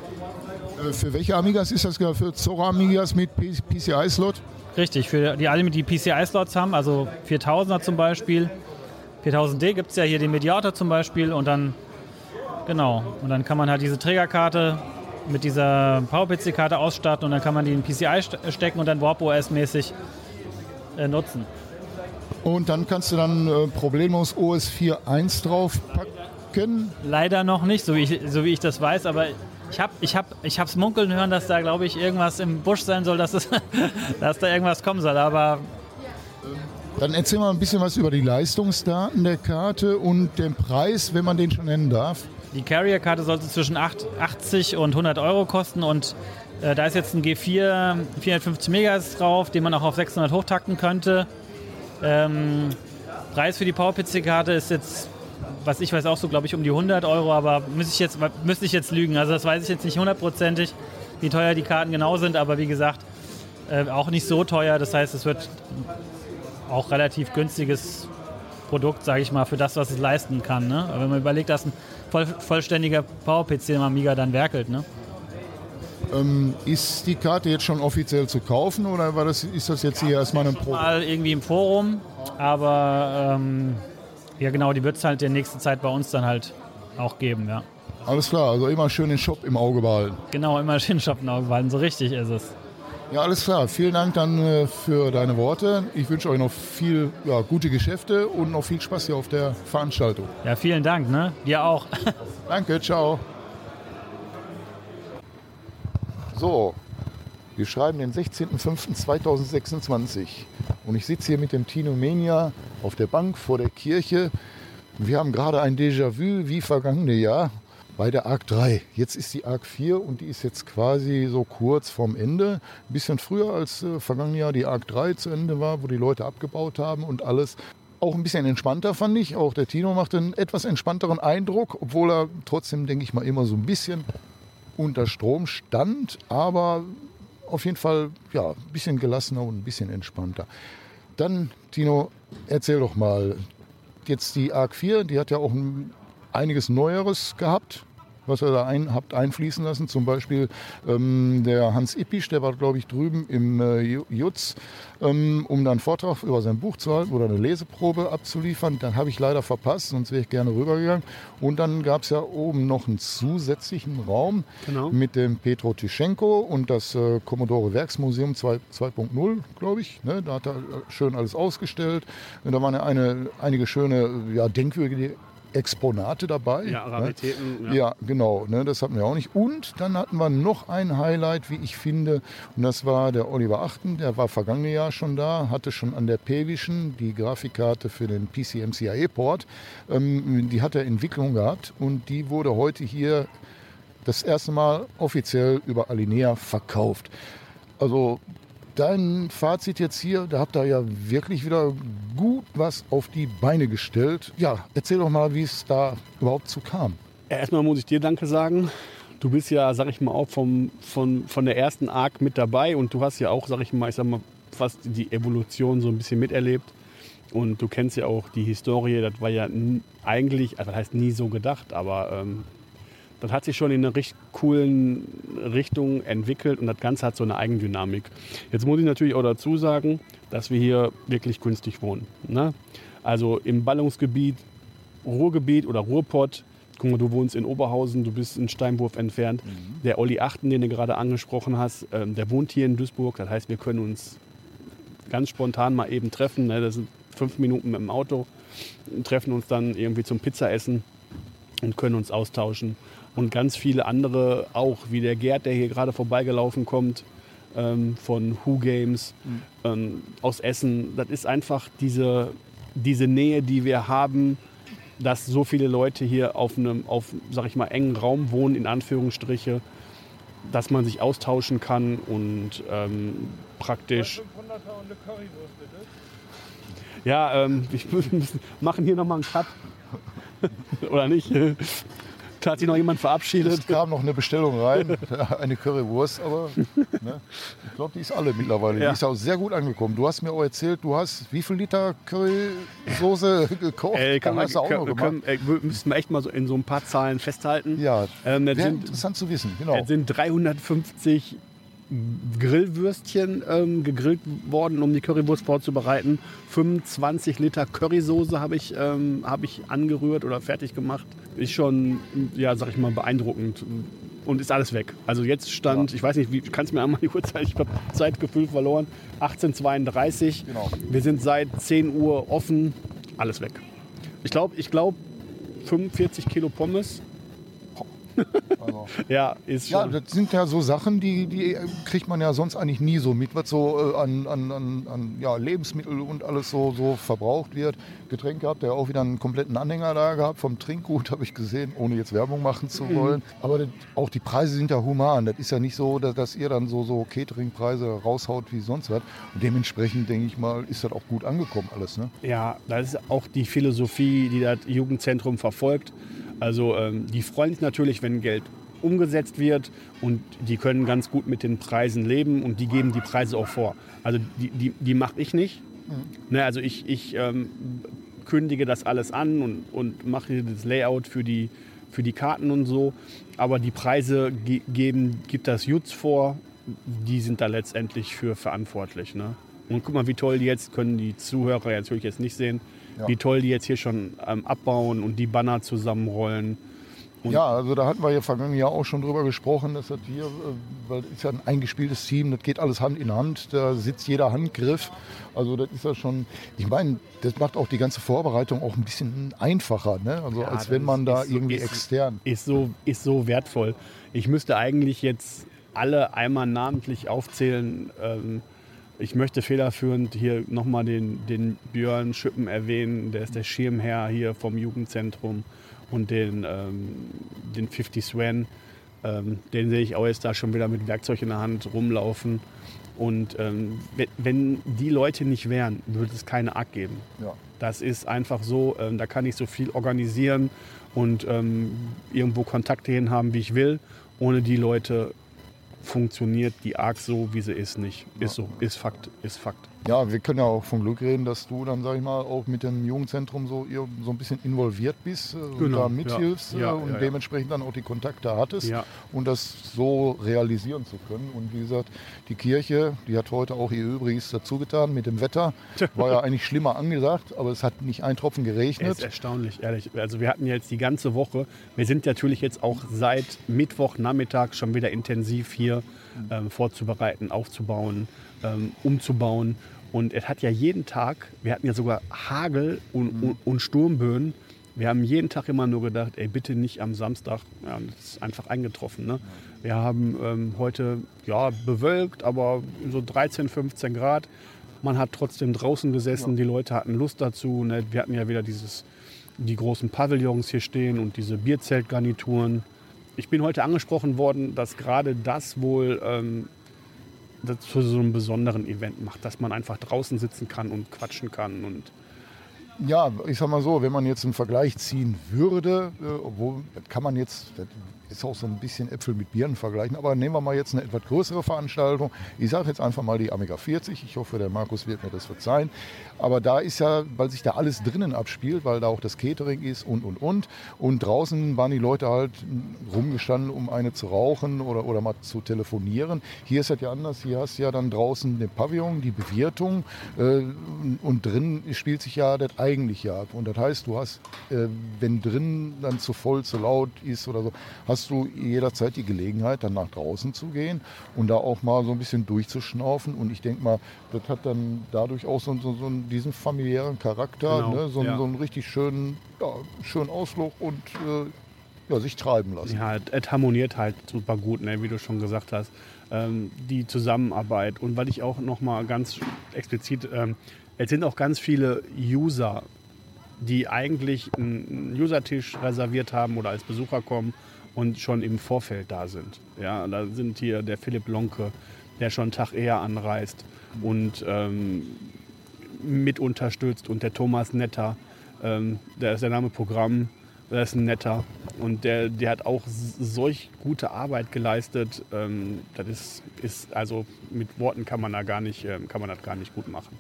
Für welche Amigas ist das? Für Zorro Amigas mit P C I-Slot? Richtig, für die alle, die P C I-Slots haben, also viertausender zum Beispiel. viertausend D gibt es ja hier den Mediator zum Beispiel und dann, genau, und dann kann man halt diese Trägerkarte mit dieser Power-P C-Karte ausstatten und dann kann man die in P C I stecken und dann Warp O S-mäßig äh, nutzen. Und dann kannst du dann äh, problemlos O S vier Punkt eins draufpacken? Leider noch nicht, so wie ich, so wie ich das weiß, aber ich habe ich hab, ich hab's munkeln hören, dass da, glaube ich, irgendwas im Busch sein soll, dass, es, dass da irgendwas kommen soll, aber... Dann erzähl mal ein bisschen was über die Leistungsdaten der Karte und den Preis, wenn man den schon nennen darf. Die Carrier-Karte sollte zwischen achtzig und hundert Euro kosten und äh, da ist jetzt ein G vier vierhundertfünfzig Megahertz drauf, den man auch auf sechshundert hochtakten könnte. Ähm, Preis für die Power-P C-Karte ist jetzt, was ich weiß, auch so, glaube ich, um die hundert Euro, aber müsste ich jetzt, müsste ich jetzt lügen. Also das weiß ich jetzt nicht hundertprozentig, wie teuer die Karten genau sind, aber wie gesagt, äh, auch nicht so teuer. Das heißt, es wird auch relativ günstiges Produkt, sage ich mal, für das, was es leisten kann. Ne? Aber wenn man überlegt, dass ein voll, vollständiger Power-P C im Amiga dann werkelt. Ne? Ähm, ist die Karte jetzt schon offiziell zu kaufen oder war das, ist das jetzt hier erstmal ein Pro? Mal irgendwie im Forum, aber ähm, ja genau, die wird es halt in der nächsten Zeit bei uns dann halt auch geben, ja. Alles klar, also immer schön den Shop im Auge behalten. Genau, immer schön den Shop im Auge behalten, so richtig ist es. Ja, alles klar. Vielen Dank dann äh, für deine Worte. Ich wünsche euch noch viel ja, gute Geschäfte und noch viel Spaß hier auf der Veranstaltung. Ja, vielen Dank, ne? Dir auch. Danke, ciao. So, wir schreiben den sechzehnten fünften zweitausendsechsundzwanzig und ich sitze hier mit dem Tino Menia auf der Bank vor der Kirche. Wir haben gerade ein Déjà-vu wie vergangene Jahr bei der Arc drei. Jetzt ist die Arc vier und die ist jetzt quasi so kurz vorm Ende. Ein bisschen früher als äh, vergangene Jahr die Arc drei zu Ende war, wo die Leute abgebaut haben und alles. Auch ein bisschen entspannter fand ich. Auch der Tino machte einen etwas entspannteren Eindruck, obwohl er trotzdem, denke ich mal, immer so ein bisschen unter Strom stand. Aber auf jeden Fall ja, ein bisschen gelassener und ein bisschen entspannter. Dann, Tino, erzähl doch mal. Jetzt die Arc vier, die hat ja auch ein einiges Neueres gehabt, was ihr da ein, habt einfließen lassen. Zum Beispiel ähm, der Hans Ippisch, der war, glaube ich, drüben im äh, Jutz, ähm, um dann einen Vortrag über sein Buch zu halten oder eine Leseprobe abzuliefern. Dann habe ich leider verpasst, sonst wäre ich gerne rübergegangen. Und dann gab es ja oben noch einen zusätzlichen Raum genau. mit dem Petro Tyschenko und das äh, Commodore Werksmuseum zwei Punkt null, glaube ich. Ne? Da hat er schön alles ausgestellt. Und da waren ja eine, einige schöne, ja, denkwürdige Exponate dabei. Ja, Raritäten. Ne? Ja. ja, genau. Ne? Das hatten wir auch nicht. Und dann hatten wir noch ein Highlight, wie ich finde. Und das war der Oliver Achten. Der war vergangene Jahr schon da, hatte schon an der P-Vision die Grafikkarte für den P C M C I A-Port. Ähm, die hat er in Entwicklung gehabt und die wurde heute hier das erste Mal offiziell über Alinea verkauft. Also dein Fazit jetzt hier, da habt ihr ja wirklich wieder gut was auf die Beine gestellt. Ja, erzähl doch mal, wie es da überhaupt zu kam. Ja, erstmal muss ich dir Danke sagen. Du bist ja, sag ich mal, auch vom, von, von der ersten Arc mit dabei und du hast ja auch, sag ich mal, ich sag mal, fast die Evolution so ein bisschen miterlebt. Und du kennst ja auch die Historie, das war ja n- eigentlich, also das heißt nie so gedacht, aber ähm, das hat sich schon in eine richtig coolen Richtung entwickelt und das Ganze hat so eine Eigendynamik. Jetzt muss ich natürlich auch dazu sagen, dass wir hier wirklich günstig wohnen. Ne? Also im Ballungsgebiet, Ruhrgebiet oder Ruhrpott, guck mal, du wohnst in Oberhausen, du bist einen Steinwurf entfernt. Mhm. Der Olli Achten, den du gerade angesprochen hast, ähm, der wohnt hier in Duisburg. Das heißt, wir können uns ganz spontan mal eben treffen. Ne? Das sind fünf Minuten mit dem Auto, treffen uns dann irgendwie zum Pizzaessen und können uns austauschen. Und ganz viele andere auch, wie der Gerd, der hier gerade vorbeigelaufen kommt, ähm, von Who Games, mhm. ähm, aus Essen. Das ist einfach diese, diese Nähe, die wir haben, dass so viele Leute hier auf einem, auf, sag ich mal, engen Raum wohnen, in Anführungsstriche, dass man sich austauschen kann und ähm, praktisch... Ja, ähm, ich muss machen hier nochmal einen Cut. Oder nicht? Da hat sich noch jemand verabschiedet. Es kam noch eine Bestellung rein, eine Currywurst, aber ne, ich glaube, die ist alle mittlerweile. Ja. Die ist auch sehr gut angekommen. Du hast mir auch erzählt, du hast wie viel Liter Currysoße gekocht? Ey, kann man, hast du auch noch können, ey, müssten wir echt mal so in so ein paar Zahlen festhalten. Ja, ähm, das wäre sind, interessant zu wissen. Genau. Es sind dreihundertfünfzig Grillwürstchen ähm, gegrillt worden, um die Currywurst vorzubereiten. fünfundzwanzig Liter Currysoße habe ich, ähm, hab ich angerührt oder fertig gemacht. Ist schon, ja, sag ich mal, beeindruckend. Und ist alles weg. Also jetzt stand, ja. ich weiß nicht, wie, kannst du mir einmal die Uhrzeit, ich habe Zeitgefühl verloren, achtzehn Uhr zweiunddreißig. Genau. Wir sind seit zehn Uhr offen, alles weg. Ich glaube, ich glaube fünfundvierzig Kilo Pommes. Also, ja, ist schon. Ja, das sind ja so Sachen, die, die kriegt man ja sonst eigentlich nie so mit, was so äh, an, an, an, an ja, Lebensmittel und alles so, so verbraucht wird. Getränke habt ihr auch wieder einen kompletten Anhänger da gehabt, vom Trinkgut habe ich gesehen, ohne jetzt Werbung machen zu wollen. Mhm. Aber das, auch die Preise sind ja human. Das ist ja nicht so, dass, dass ihr dann so, so Catering-Preise raushaut wie sonst was. Und dementsprechend, denke ich mal, ist das auch gut angekommen alles. Ne? Ja, das ist auch die Philosophie, die das Jugendzentrum verfolgt. Also ähm, die freuen sich natürlich, wenn Geld umgesetzt wird und die können ganz gut mit den Preisen leben und die geben die Preise auch vor. Also die, die, die mache ich nicht. Mhm. Ne, also ich, ich ähm, kündige das alles an und, und mache das Layout für die, für die Karten und so. Aber die Preise ge- geben, gibt das Jutz vor, die sind da letztendlich für verantwortlich. Ne? Und guck mal, wie toll die jetzt, können die Zuhörer natürlich jetzt nicht sehen, ja. wie toll die jetzt hier schon ähm, abbauen und die Banner zusammenrollen. Und ja, also da hatten wir ja vergangenen Jahr auch schon drüber gesprochen, dass das hier, weil das ist ja ein eingespieltes Team, das geht alles Hand in Hand, da sitzt jeder Handgriff. Also das ist ja schon, ich meine, das macht auch die ganze Vorbereitung auch ein bisschen einfacher, ne? Also ja, als wenn man ist, da ist irgendwie so, extern... Ist so, ist so wertvoll. Ich müsste eigentlich jetzt alle einmal namentlich aufzählen. Ähm, Ich möchte federführend hier nochmal den, den Björn Schüppen erwähnen, der ist der Schirmherr hier vom Jugendzentrum, und den, ähm, den fünfzig Sven, ähm, den sehe ich auch jetzt da schon wieder mit Werkzeug in der Hand rumlaufen. Und ähm, wenn, wenn die Leute nicht wären, würde es keine Arc geben. Ja. Das ist einfach so, ähm, da kann ich so viel organisieren und ähm, irgendwo Kontakte hin haben, wie ich will. Ohne die Leute funktioniert die Arc so, wie sie ist, nicht. Ist so, ist Fakt, ist Fakt. Ja, wir können ja auch von Glück reden, dass du dann, sag ich mal, auch mit dem Jugendzentrum so, so ein bisschen involviert bist und genau. da mithilfst ja. Ja, und ja, ja. dementsprechend dann auch die Kontakte hattest, ja. und das so realisieren zu können. Und wie gesagt, die Kirche, die hat heute auch ihr Übriges dazu getan mit dem Wetter. War ja eigentlich schlimmer angesagt, aber es hat nicht ein Tropfen geregnet. Das ist erstaunlich, ehrlich. Also wir hatten jetzt die ganze Woche, wir sind natürlich jetzt auch seit Mittwochnachmittag schon wieder intensiv hier ähm, vorzubereiten, aufzubauen, ähm, umzubauen. Und es hat ja jeden Tag, wir hatten ja sogar Hagel und, mhm. und, und Sturmböen. Wir haben jeden Tag immer nur gedacht, ey, bitte nicht am Samstag. Ja, das ist einfach eingetroffen. Ne? Wir haben ähm, heute ja, bewölkt, aber so dreizehn, fünfzehn Grad. Man hat trotzdem draußen gesessen, ja. Die Leute hatten Lust dazu. Ne? Wir hatten ja wieder dieses, die großen Pavillons hier stehen und diese Bierzeltgarnituren. Ich bin heute angesprochen worden, dass gerade das wohl... Ähm, das zu so einem besonderen Event macht, dass man einfach draußen sitzen kann und quatschen kann. Und ja, ich sag mal so, wenn man jetzt einen Vergleich ziehen würde, äh, obwohl, das kann man jetzt, das ist auch so ein bisschen Äpfel mit Birnen vergleichen. Aber nehmen wir mal jetzt eine etwas größere Veranstaltung. Ich sage jetzt einfach mal die Amiga vierzig. Ich hoffe, der Markus wird mir das verzeihen. Aber da ist ja, weil sich da alles drinnen abspielt, weil da auch das Catering ist und, und, und. Und draußen waren die Leute halt rumgestanden, um eine zu rauchen oder, oder mal zu telefonieren. Hier ist das ja anders. Hier hast du ja dann draußen den Pavillon, die Bewirtung. Äh, und drin spielt sich ja das Eigentliche ab. Und das heißt, du hast, äh, wenn drin dann zu voll, zu laut ist oder so, hast du jederzeit die Gelegenheit, dann nach draußen zu gehen und da auch mal so ein bisschen durchzuschnaufen. Und ich denke mal, das hat dann dadurch auch so, so, so diesen familiären Charakter, Genau, ne? so, ja. so einen richtig schönen, ja, schönen Ausflug und äh, ja, sich treiben lassen. Ja, es harmoniert halt super gut, ne, wie du schon gesagt hast. Ähm, die Zusammenarbeit. Und weil ich auch noch mal ganz explizit, ähm, es sind auch ganz viele User, die eigentlich einen Usertisch reserviert haben oder als Besucher kommen und schon im Vorfeld da sind. Ja, da sind hier der Philipp Lonke, der schon einen Tag eher anreist und ähm, mit unterstützt, und der Thomas Netter, ähm, der ist der Name Programm, der ist ein Netter und der, der hat auch solch gute Arbeit geleistet. Ähm, das ist, ist also mit Worten kann man da gar nicht, ähm, kann man das gar nicht gut machen.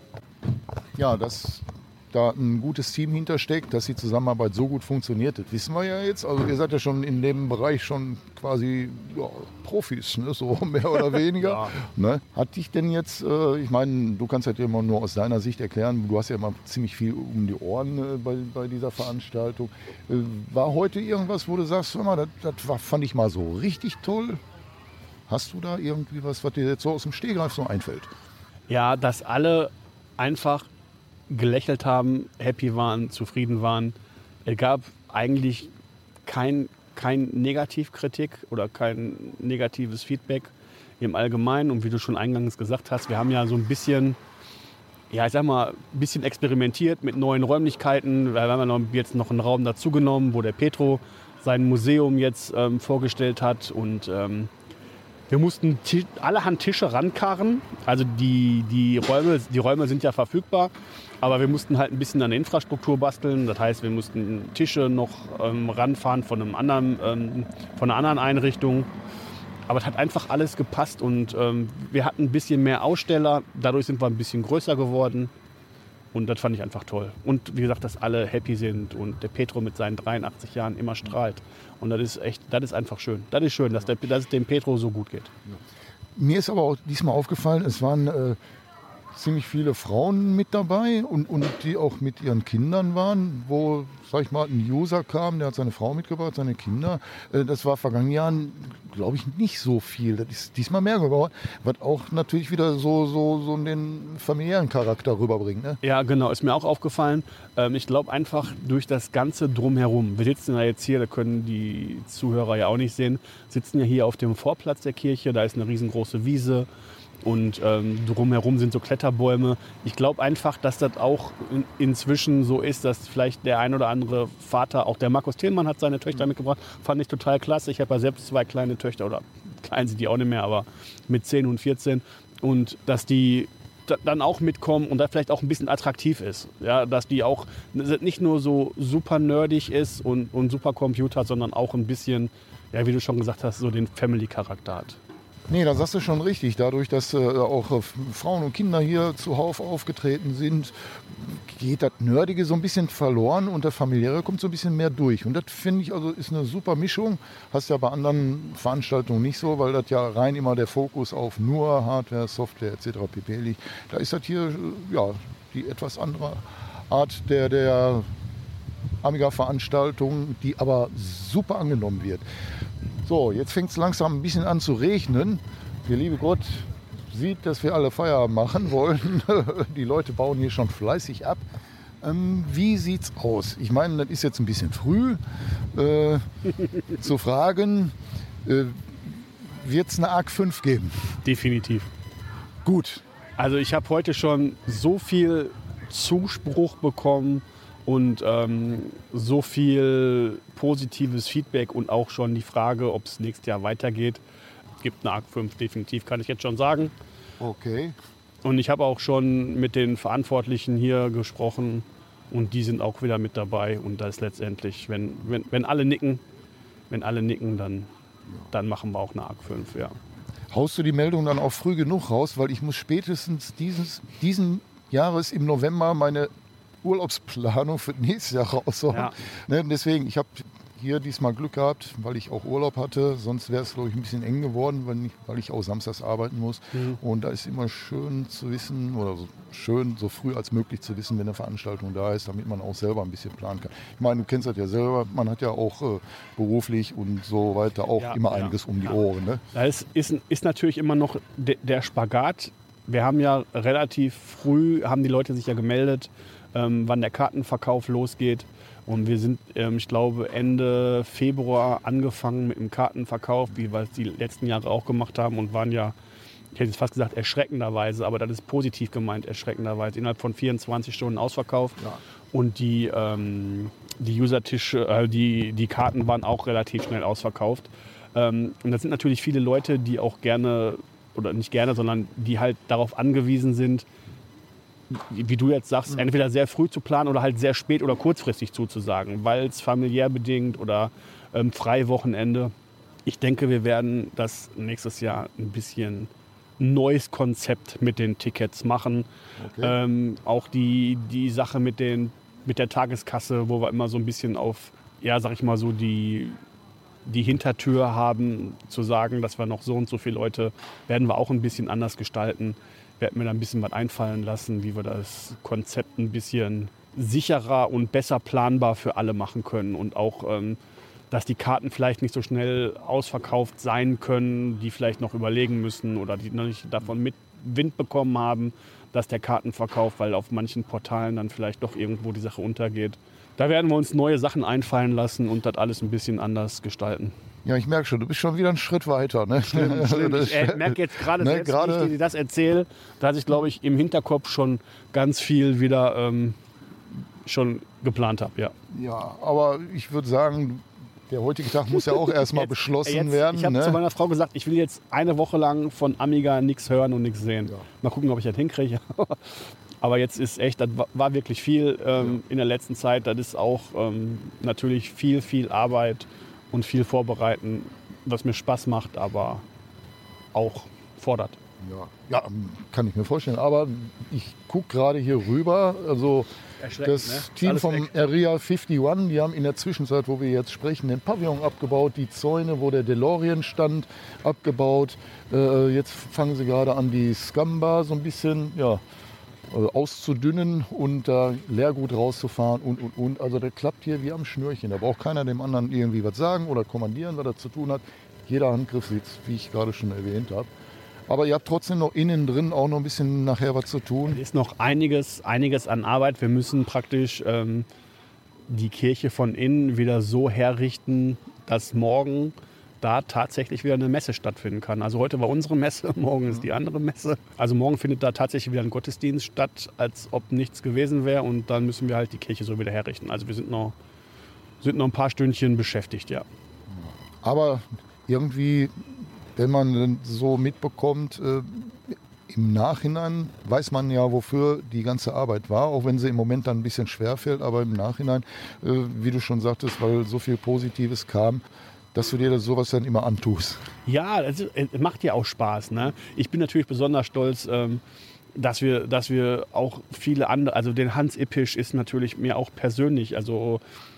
Ja, dass da ein gutes Team hintersteckt, dass die Zusammenarbeit so gut funktioniert, das wissen wir ja jetzt. Also ihr seid ja schon in dem Bereich schon quasi ja, Profis, ne? So mehr oder weniger. Ja. Ne? Hat dich denn jetzt, äh, ich meine, du kannst halt immer nur aus deiner Sicht erklären, du hast ja immer ziemlich viel um die Ohren äh, bei, bei dieser Veranstaltung. Äh, war heute irgendwas, wo du sagst, hör mal, das, das war, fand ich mal so richtig toll? Hast du da irgendwie was, was dir jetzt so aus dem Stehgreif so einfällt? Ja, dass alle einfach gelächelt haben, happy waren, zufrieden waren. Es gab eigentlich kein, kein Negativkritik oder kein negatives Feedback im Allgemeinen. Und wie du schon eingangs gesagt hast, wir haben ja so ein bisschen, ja, ich sag mal, ein bisschen experimentiert mit neuen Räumlichkeiten. Wir haben ja jetzt noch einen Raum dazugenommen, wo der Petro sein Museum jetzt ähm, vorgestellt hat. Und ähm, wir mussten Tisch, allerhand Tische rankarren. Also die, die, Räume, die Räume sind ja verfügbar, aber wir mussten halt ein bisschen an der Infrastruktur basteln. Das heißt, wir mussten Tische noch ähm, ranfahren von, einem anderen, ähm, von einer anderen Einrichtung. Aber es hat einfach alles gepasst und ähm, wir hatten ein bisschen mehr Aussteller. Dadurch sind wir ein bisschen größer geworden. Und das fand ich einfach toll. Und wie gesagt, dass alle happy sind und der Petro mit seinen dreiundachtzig Jahren immer strahlt. Und das ist echt, das ist einfach schön. Das ist schön, dass, der, dass es dem Petro so gut geht. Mir ist aber auch diesmal aufgefallen, es waren äh, ziemlich viele Frauen mit dabei und, und die auch mit ihren Kindern waren, wo, sag ich mal, ein User kam, der hat seine Frau mitgebracht, seine Kinder. Äh, das war vergangenen Jahren, glaube ich, nicht so viel. Das ist diesmal mehr geworden, was auch natürlich wieder so, so, so den familiären Charakter rüberbringt. Ne? Ja, genau, ist mir auch aufgefallen. Ähm, ich glaube einfach durch das Ganze Drumherum. Wir sitzen ja jetzt hier, da können die Zuhörer ja auch nicht sehen, sitzen ja hier auf dem Vorplatz der Kirche, da ist eine riesengroße Wiese. Und ähm, drumherum sind so Kletterbäume. Ich glaube einfach, dass das auch in, inzwischen so ist, dass vielleicht der ein oder andere Vater, auch der Markus Thielmann hat seine Töchter mitgebracht, fand ich total klasse. Ich habe ja selbst zwei kleine Töchter, oder klein sind die auch nicht mehr, aber mit zehn und vierzehn. Und dass die dann auch mitkommen und da vielleicht auch ein bisschen attraktiv ist. Ja, dass die auch nicht nur so super nerdig ist und, und super Computer, sondern auch ein bisschen, ja, wie du schon gesagt hast, so den Family-Charakter hat. Nee, da sagst du schon richtig. Dadurch, dass äh, auch äh, Frauen und Kinder hier zuhauf aufgetreten sind, geht das Nerdige so ein bisschen verloren und das Familiäre kommt so ein bisschen mehr durch. Und das finde ich also ist eine super Mischung. Hast ja bei anderen Veranstaltungen nicht so, weil das ja rein immer der Fokus auf nur Hardware, Software et cetera pp. liegt. Da ist das hier ja die etwas andere Art der, der Amiga-Veranstaltung, die aber super angenommen wird. So, jetzt fängt es langsam ein bisschen an zu regnen. Der liebe Gott sieht, dass wir alle Feierabend machen wollen. Die Leute bauen hier schon fleißig ab. Ähm, wie sieht's aus? Ich meine, das ist jetzt ein bisschen früh äh, zu fragen, äh, wird es eine A R C fünf geben? Definitiv. Gut. Also ich habe heute schon so viel Zuspruch bekommen und ähm, so viel positives Feedback und auch schon die Frage, ob es nächstes Jahr weitergeht. Es gibt eine A R C fünf, definitiv, kann ich jetzt schon sagen. Okay. Und ich habe auch schon mit den Verantwortlichen hier gesprochen und die sind auch wieder mit dabei. Und das ist letztendlich, wenn, wenn, wenn alle nicken, wenn alle nicken, dann, dann machen wir auch eine A R C fünf, ja. Haust du die Meldung dann auch früh genug raus? Weil ich muss spätestens dieses, diesen Jahres im November meine Urlaubsplanung für nächstes Jahr raushauen. Ja. Ne, deswegen, ich habe hier diesmal Glück gehabt, weil ich auch Urlaub hatte. Sonst wäre es, glaube ich, ein bisschen eng geworden, weil ich, weil ich auch samstags arbeiten muss. Mhm. Und da ist immer schön zu wissen, oder so schön, so früh als möglich zu wissen, wenn eine Veranstaltung da ist, damit man auch selber ein bisschen planen kann. Ich meine, du kennst das ja selber, man hat ja auch äh, beruflich und so weiter auch Ja, immer ja, einiges um die ja. Ohren. Ne? Da ist, ist, ist natürlich immer noch de, der Spagat. Wir haben ja relativ früh, haben die Leute sich ja gemeldet, ähm, wann der Kartenverkauf losgeht. Und wir sind, ähm, ich glaube, Ende Februar angefangen mit dem Kartenverkauf, wie wir es die letzten Jahre auch gemacht haben und waren ja, ich hätte jetzt fast gesagt, erschreckenderweise, aber das ist positiv gemeint, erschreckenderweise, innerhalb von vierundzwanzig Stunden ausverkauft. Ja. Und die, ähm, die Usertische, äh, die, die Karten waren auch relativ schnell ausverkauft. Ähm, und das sind natürlich viele Leute, die auch gerne, oder nicht gerne, sondern die halt darauf angewiesen sind, wie du jetzt sagst, entweder sehr früh zu planen oder halt sehr spät oder kurzfristig zuzusagen, weil es familiär bedingt oder ähm, Freiwochenende. Ich denke, wir werden das nächstes Jahr ein bisschen neues Konzept mit den Tickets machen. Okay. Ähm, auch die, die Sache mit, den, mit der Tageskasse, wo wir immer so ein bisschen auf, ja, sag ich mal so, die, die Hintertür haben, zu sagen, dass wir noch so und so viele Leute, werden wir auch ein bisschen anders gestalten. Werde mir da ein bisschen was einfallen lassen, wie wir das Konzept ein bisschen sicherer und besser planbar für alle machen können. Und auch, ähm, dass die Karten vielleicht nicht so schnell ausverkauft sein können, die vielleicht noch überlegen müssen oder die noch nicht davon mit Wind bekommen haben, dass der Kartenverkauf, weil auf manchen Portalen dann vielleicht doch irgendwo die Sache untergeht. Da werden wir uns neue Sachen einfallen lassen und das alles ein bisschen anders gestalten. Ja, ich merke schon, du bist schon wieder einen Schritt weiter. Ne? Stimmt, stimmt. Ich äh, merke jetzt gerade, ne, selbst, wie ich dir das erzähle, dass ich, glaube ich, im Hinterkopf schon ganz viel wieder ähm, schon geplant habe. Ja. Ja, aber ich würde sagen, der heutige Tag muss ja auch erstmal beschlossen jetzt, werden. Ich habe ne? zu meiner Frau gesagt, ich will jetzt eine Woche lang von Amiga nichts hören und nichts sehen. Ja. Mal gucken, ob ich das hinkriege. Aber jetzt ist echt, das war wirklich viel ähm, ja. in der letzten Zeit. Das ist auch ähm, natürlich viel, viel Arbeit und viel vorbereiten, was mir Spaß macht, aber auch fordert. Ja, ja, kann ich mir vorstellen. Aber ich gucke gerade hier rüber. Also das ne? Team vom weg. Area einundfünfzig, die haben in der Zwischenzeit, wo wir jetzt sprechen, den Pavillon abgebaut, die Zäune, wo der DeLorean stand, abgebaut. Äh, jetzt fangen sie gerade an, die Scamba so ein bisschen ja, auszudünnen und da äh, Leergut rauszufahren und, und, und. Also der klappt hier wie am Schnürchen. Da braucht keiner dem anderen irgendwie was sagen oder kommandieren, was er zu tun hat. Jeder Handgriff sitzt, wie ich gerade schon erwähnt habe. Aber ihr habt trotzdem noch innen drin auch noch ein bisschen nachher was zu tun. Es ist noch einiges, einiges an Arbeit. Wir müssen praktisch ähm, die Kirche von innen wieder so herrichten, dass morgen da tatsächlich wieder eine Messe stattfinden kann. Also heute war unsere Messe, morgen ist die andere Messe. Also morgen findet da tatsächlich wieder ein Gottesdienst statt, als ob nichts gewesen wäre. Und dann müssen wir halt die Kirche so wieder herrichten. Also wir sind noch, sind noch ein paar Stündchen beschäftigt, ja. Aber irgendwie, wenn man so mitbekommt, äh, im Nachhinein weiß man ja, wofür die ganze Arbeit war, auch wenn sie im Moment dann ein bisschen schwerfällt. Aber im Nachhinein, äh, wie du schon sagtest, weil so viel Positives kam, dass du dir das sowas dann immer antust. Ja, es macht ja auch Spaß. Ne? Ich bin natürlich besonders stolz, ähm, dass wir, dass wir auch viele andere, also den Hans Ippisch ist natürlich mir auch persönlich, also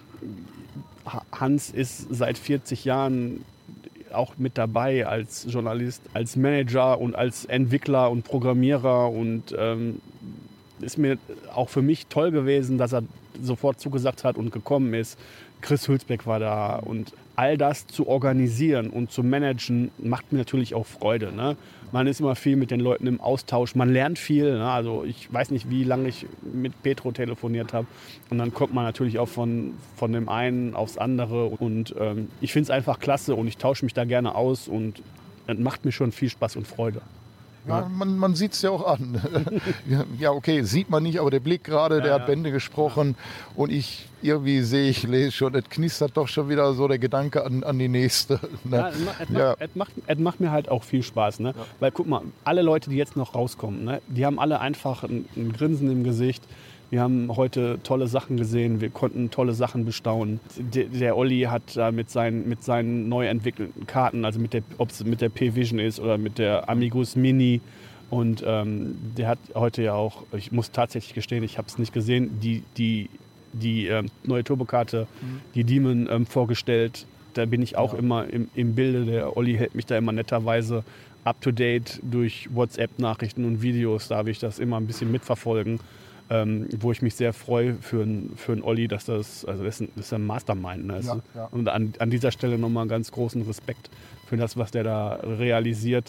Hans ist seit vierzig Jahren auch mit dabei als Journalist, als Manager und als Entwickler und Programmierer und ähm, ist mir auch für mich toll gewesen, dass er sofort zugesagt hat und gekommen ist. Chris Hülsbeck war da und all das zu organisieren und zu managen, macht mir natürlich auch Freude. Ne? Man ist immer viel mit den Leuten im Austausch, man lernt viel. Ne? Also ich weiß nicht, wie lange ich mit Petro telefoniert habe. Und dann kommt man natürlich auch von, von dem einen aufs andere. Und ähm, ich finde es einfach klasse und ich tausche mich da gerne aus und es macht mir schon viel Spaß und Freude. Ja, man, man sieht es ja auch an. Ja, okay, sieht man nicht, aber der Blick gerade, ja, der ja. hat Bände gesprochen. Ja. Und ich, irgendwie sehe ich, lese schon, es knistert doch schon wieder so der Gedanke an, an die nächste. Ne? Ja, es, macht, ja. es, macht, es macht mir halt auch viel Spaß. Ne? Ja. Weil guck mal, alle Leute, die jetzt noch rauskommen, ne, die haben alle einfach ein, ein Grinsen im Gesicht. Wir haben heute tolle Sachen gesehen, wir konnten tolle Sachen bestaunen. Der, der Olli hat da mit seinen, mit seinen neu entwickelten Karten, also mit der, ob es mit der P-Vision ist oder mit der Amigos Mini, und ähm, der hat heute ja auch, ich muss tatsächlich gestehen, ich habe es nicht gesehen, die, die, die ähm, neue Turbokarte, mhm. die Demon, ähm, vorgestellt. Da bin ich auch ja. immer im, im Bilde. Der Olli hält mich da immer netterweise up-to-date durch WhatsApp-Nachrichten und Videos. Da habe ich das immer ein bisschen mitverfolgen, ähm, wo ich mich sehr freue für einen für einen Olli, dass das, also das ist ein, das ist ein Mastermind. Ne? Ja, ja. Und an, an dieser Stelle nochmal einen ganz großen Respekt für das, was der da realisiert.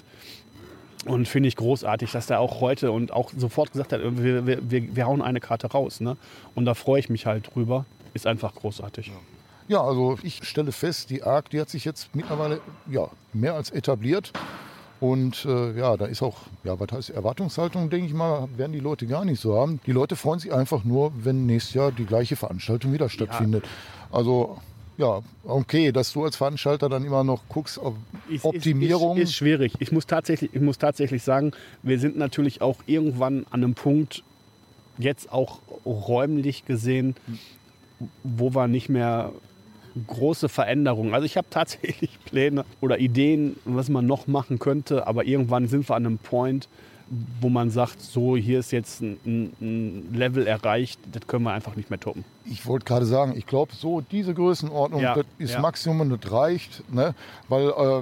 Und finde ich großartig, dass der auch heute und auch sofort gesagt hat, wir, wir, wir, wir hauen eine Karte raus. Ne? Und da freue ich mich halt drüber. Ist einfach großartig. Ja. Ja, also ich stelle fest, die Arc, die hat sich jetzt mittlerweile ja, mehr als etabliert. Und äh, ja, da ist auch, ja, was heißt Erwartungshaltung, denke ich mal, werden die Leute gar nicht so haben. Die Leute freuen sich einfach nur, wenn nächstes Jahr die gleiche Veranstaltung wieder stattfindet. Ja. Also ja, okay, dass du als Veranstalter dann immer noch guckst auf Optimierung. Ist, ist, ist schwierig. Ich muss, tatsächlich, ich muss tatsächlich sagen, wir sind natürlich auch irgendwann an einem Punkt, jetzt auch räumlich gesehen, wo wir nicht mehr große Veränderungen. Also ich habe tatsächlich Pläne oder Ideen, was man noch machen könnte, aber irgendwann sind wir an einem Point, wo man sagt, so, hier ist jetzt ein, ein Level erreicht, das können wir einfach nicht mehr toppen. Ich wollte gerade sagen, ich glaube, so diese Größenordnung, ja, das ist ja. Maximum, das reicht, ne? Weil äh,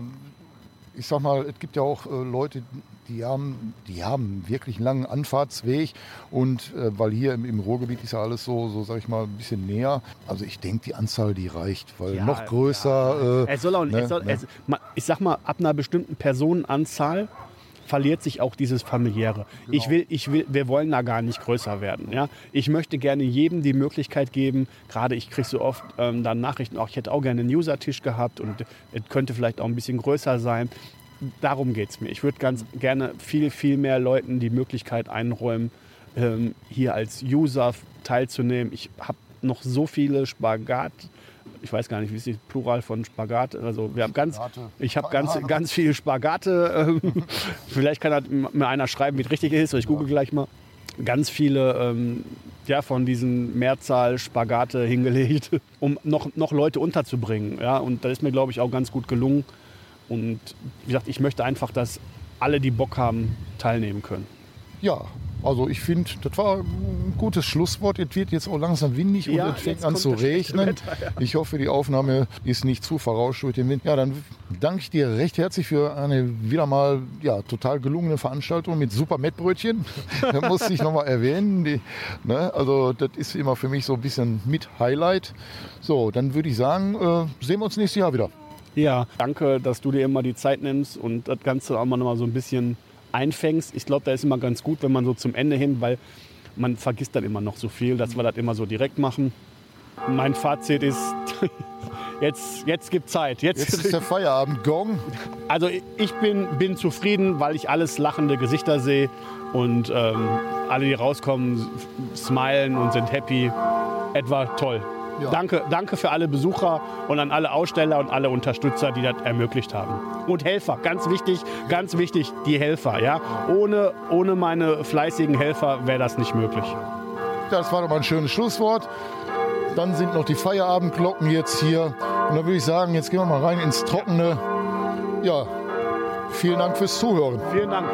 ich sag mal, es gibt ja auch äh, Leute, die haben, die haben wirklich einen langen Anfahrtsweg und äh, weil hier im, im Ruhrgebiet ist ja alles so, so sag ich mal, ein bisschen näher. Also ich denke, die Anzahl, die reicht, weil ja, noch größer... Ja. Äh, es soll auch, ne, es soll, ne? es, ich sag mal, ab einer bestimmten Personenanzahl verliert sich auch dieses Familiäre. Genau. Ich will, ich will, wir wollen da gar nicht größer werden. Ja? Ich möchte gerne jedem die Möglichkeit geben, gerade ich kriege so oft ähm, dann Nachrichten, auch ich hätte auch gerne einen User-Tisch gehabt und es könnte vielleicht auch ein bisschen größer sein. Darum geht es mir. Ich würde ganz gerne viel, viel mehr Leuten die Möglichkeit einräumen, ähm, hier als User teilzunehmen. Ich habe noch so viele Spagat, ich weiß gar nicht, wie ist die Plural von Spagat, also wir haben ganz, ich habe ganz, ganz viele Spagate, ähm, vielleicht kann mir einer schreiben, wie es richtig ist, oder ich google gleich mal, ganz viele ähm, ja, von diesen Mehrzahl Spagate hingelegt, um noch, noch Leute unterzubringen, ja, und das ist mir, glaube ich, auch ganz gut gelungen. Und wie gesagt, ich möchte einfach, dass alle, die Bock haben, teilnehmen können. Ja, also ich finde, das war ein gutes Schlusswort. Es wird jetzt auch langsam windig ja, und es fängt an zu regnen. Wetter, ja. Ich hoffe, die Aufnahme ist nicht zu verrauscht durch den Wind. Ja, dann danke ich dir recht herzlich für eine wieder mal ja, total gelungene Veranstaltung mit super Mettbrötchen. Das muss ich nochmal erwähnen. Die, ne, also das ist immer für mich so ein bisschen mit Highlight. So, dann würde ich sagen, äh, sehen wir uns nächstes Jahr wieder. Ja, danke, dass du dir immer die Zeit nimmst und das Ganze auch mal noch mal so ein bisschen einfängst. Ich glaube, da ist immer ganz gut, wenn man so zum Ende hin, weil man vergisst dann immer noch so viel, dass wir das immer so direkt machen. Mein Fazit ist, jetzt, jetzt gibt Zeit. Jetzt, jetzt ist der Feierabend-Gong. Also ich bin, bin zufrieden, weil ich alles lachende Gesichter sehe und ähm, alle, die rauskommen, smilen und sind happy. Etwa toll. Ja. Danke, danke für alle Besucher und an alle Aussteller und alle Unterstützer, die das ermöglicht haben. Und Helfer, ganz wichtig, ganz wichtig, die Helfer. Ja? Ohne, ohne meine fleißigen Helfer wäre das nicht möglich. Das war doch mal ein schönes Schlusswort. Dann sind noch die Feierabendglocken jetzt hier. Und dann würde ich sagen, jetzt gehen wir mal rein ins Trockene. Ja, vielen Dank fürs Zuhören. Vielen Dank.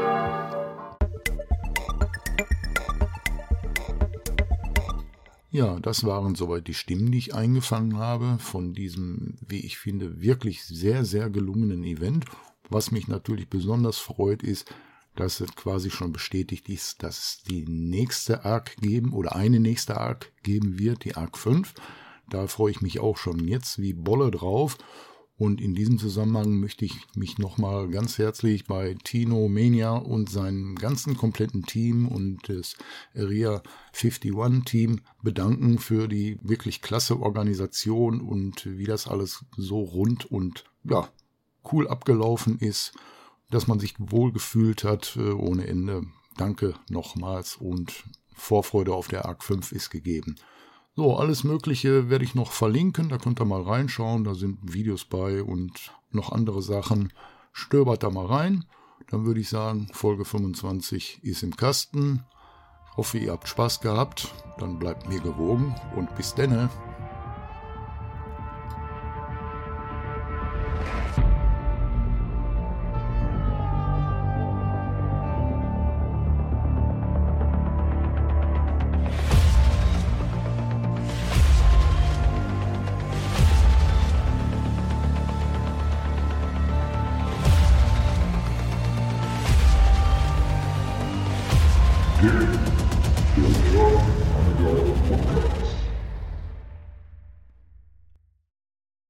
Ja, das waren soweit die Stimmen, die ich eingefangen habe von diesem, wie ich finde, wirklich sehr, sehr gelungenen Event. Was mich natürlich besonders freut, ist, dass es quasi schon bestätigt ist, dass es die nächste Arc geben oder eine nächste Arc geben wird, die Arc fünf. Da freue ich mich auch schon jetzt wie Bolle drauf. Und in diesem Zusammenhang möchte ich mich nochmal ganz herzlich bei Tino Mania und seinem ganzen kompletten Team und das Area einundfünfzig Team bedanken für die wirklich klasse Organisation und wie das alles so rund und ja cool abgelaufen ist, dass man sich wohl gefühlt hat äh, ohne Ende. Danke nochmals und Vorfreude auf der Arc fünf ist gegeben. So, alles Mögliche werde ich noch verlinken, da könnt ihr mal reinschauen, da sind Videos bei und noch andere Sachen. Stöbert da mal rein, dann würde ich sagen, Folge fünfundzwanzig ist im Kasten. Hoffe, ihr habt Spaß gehabt. Dann bleibt mir gewogen und bis denne.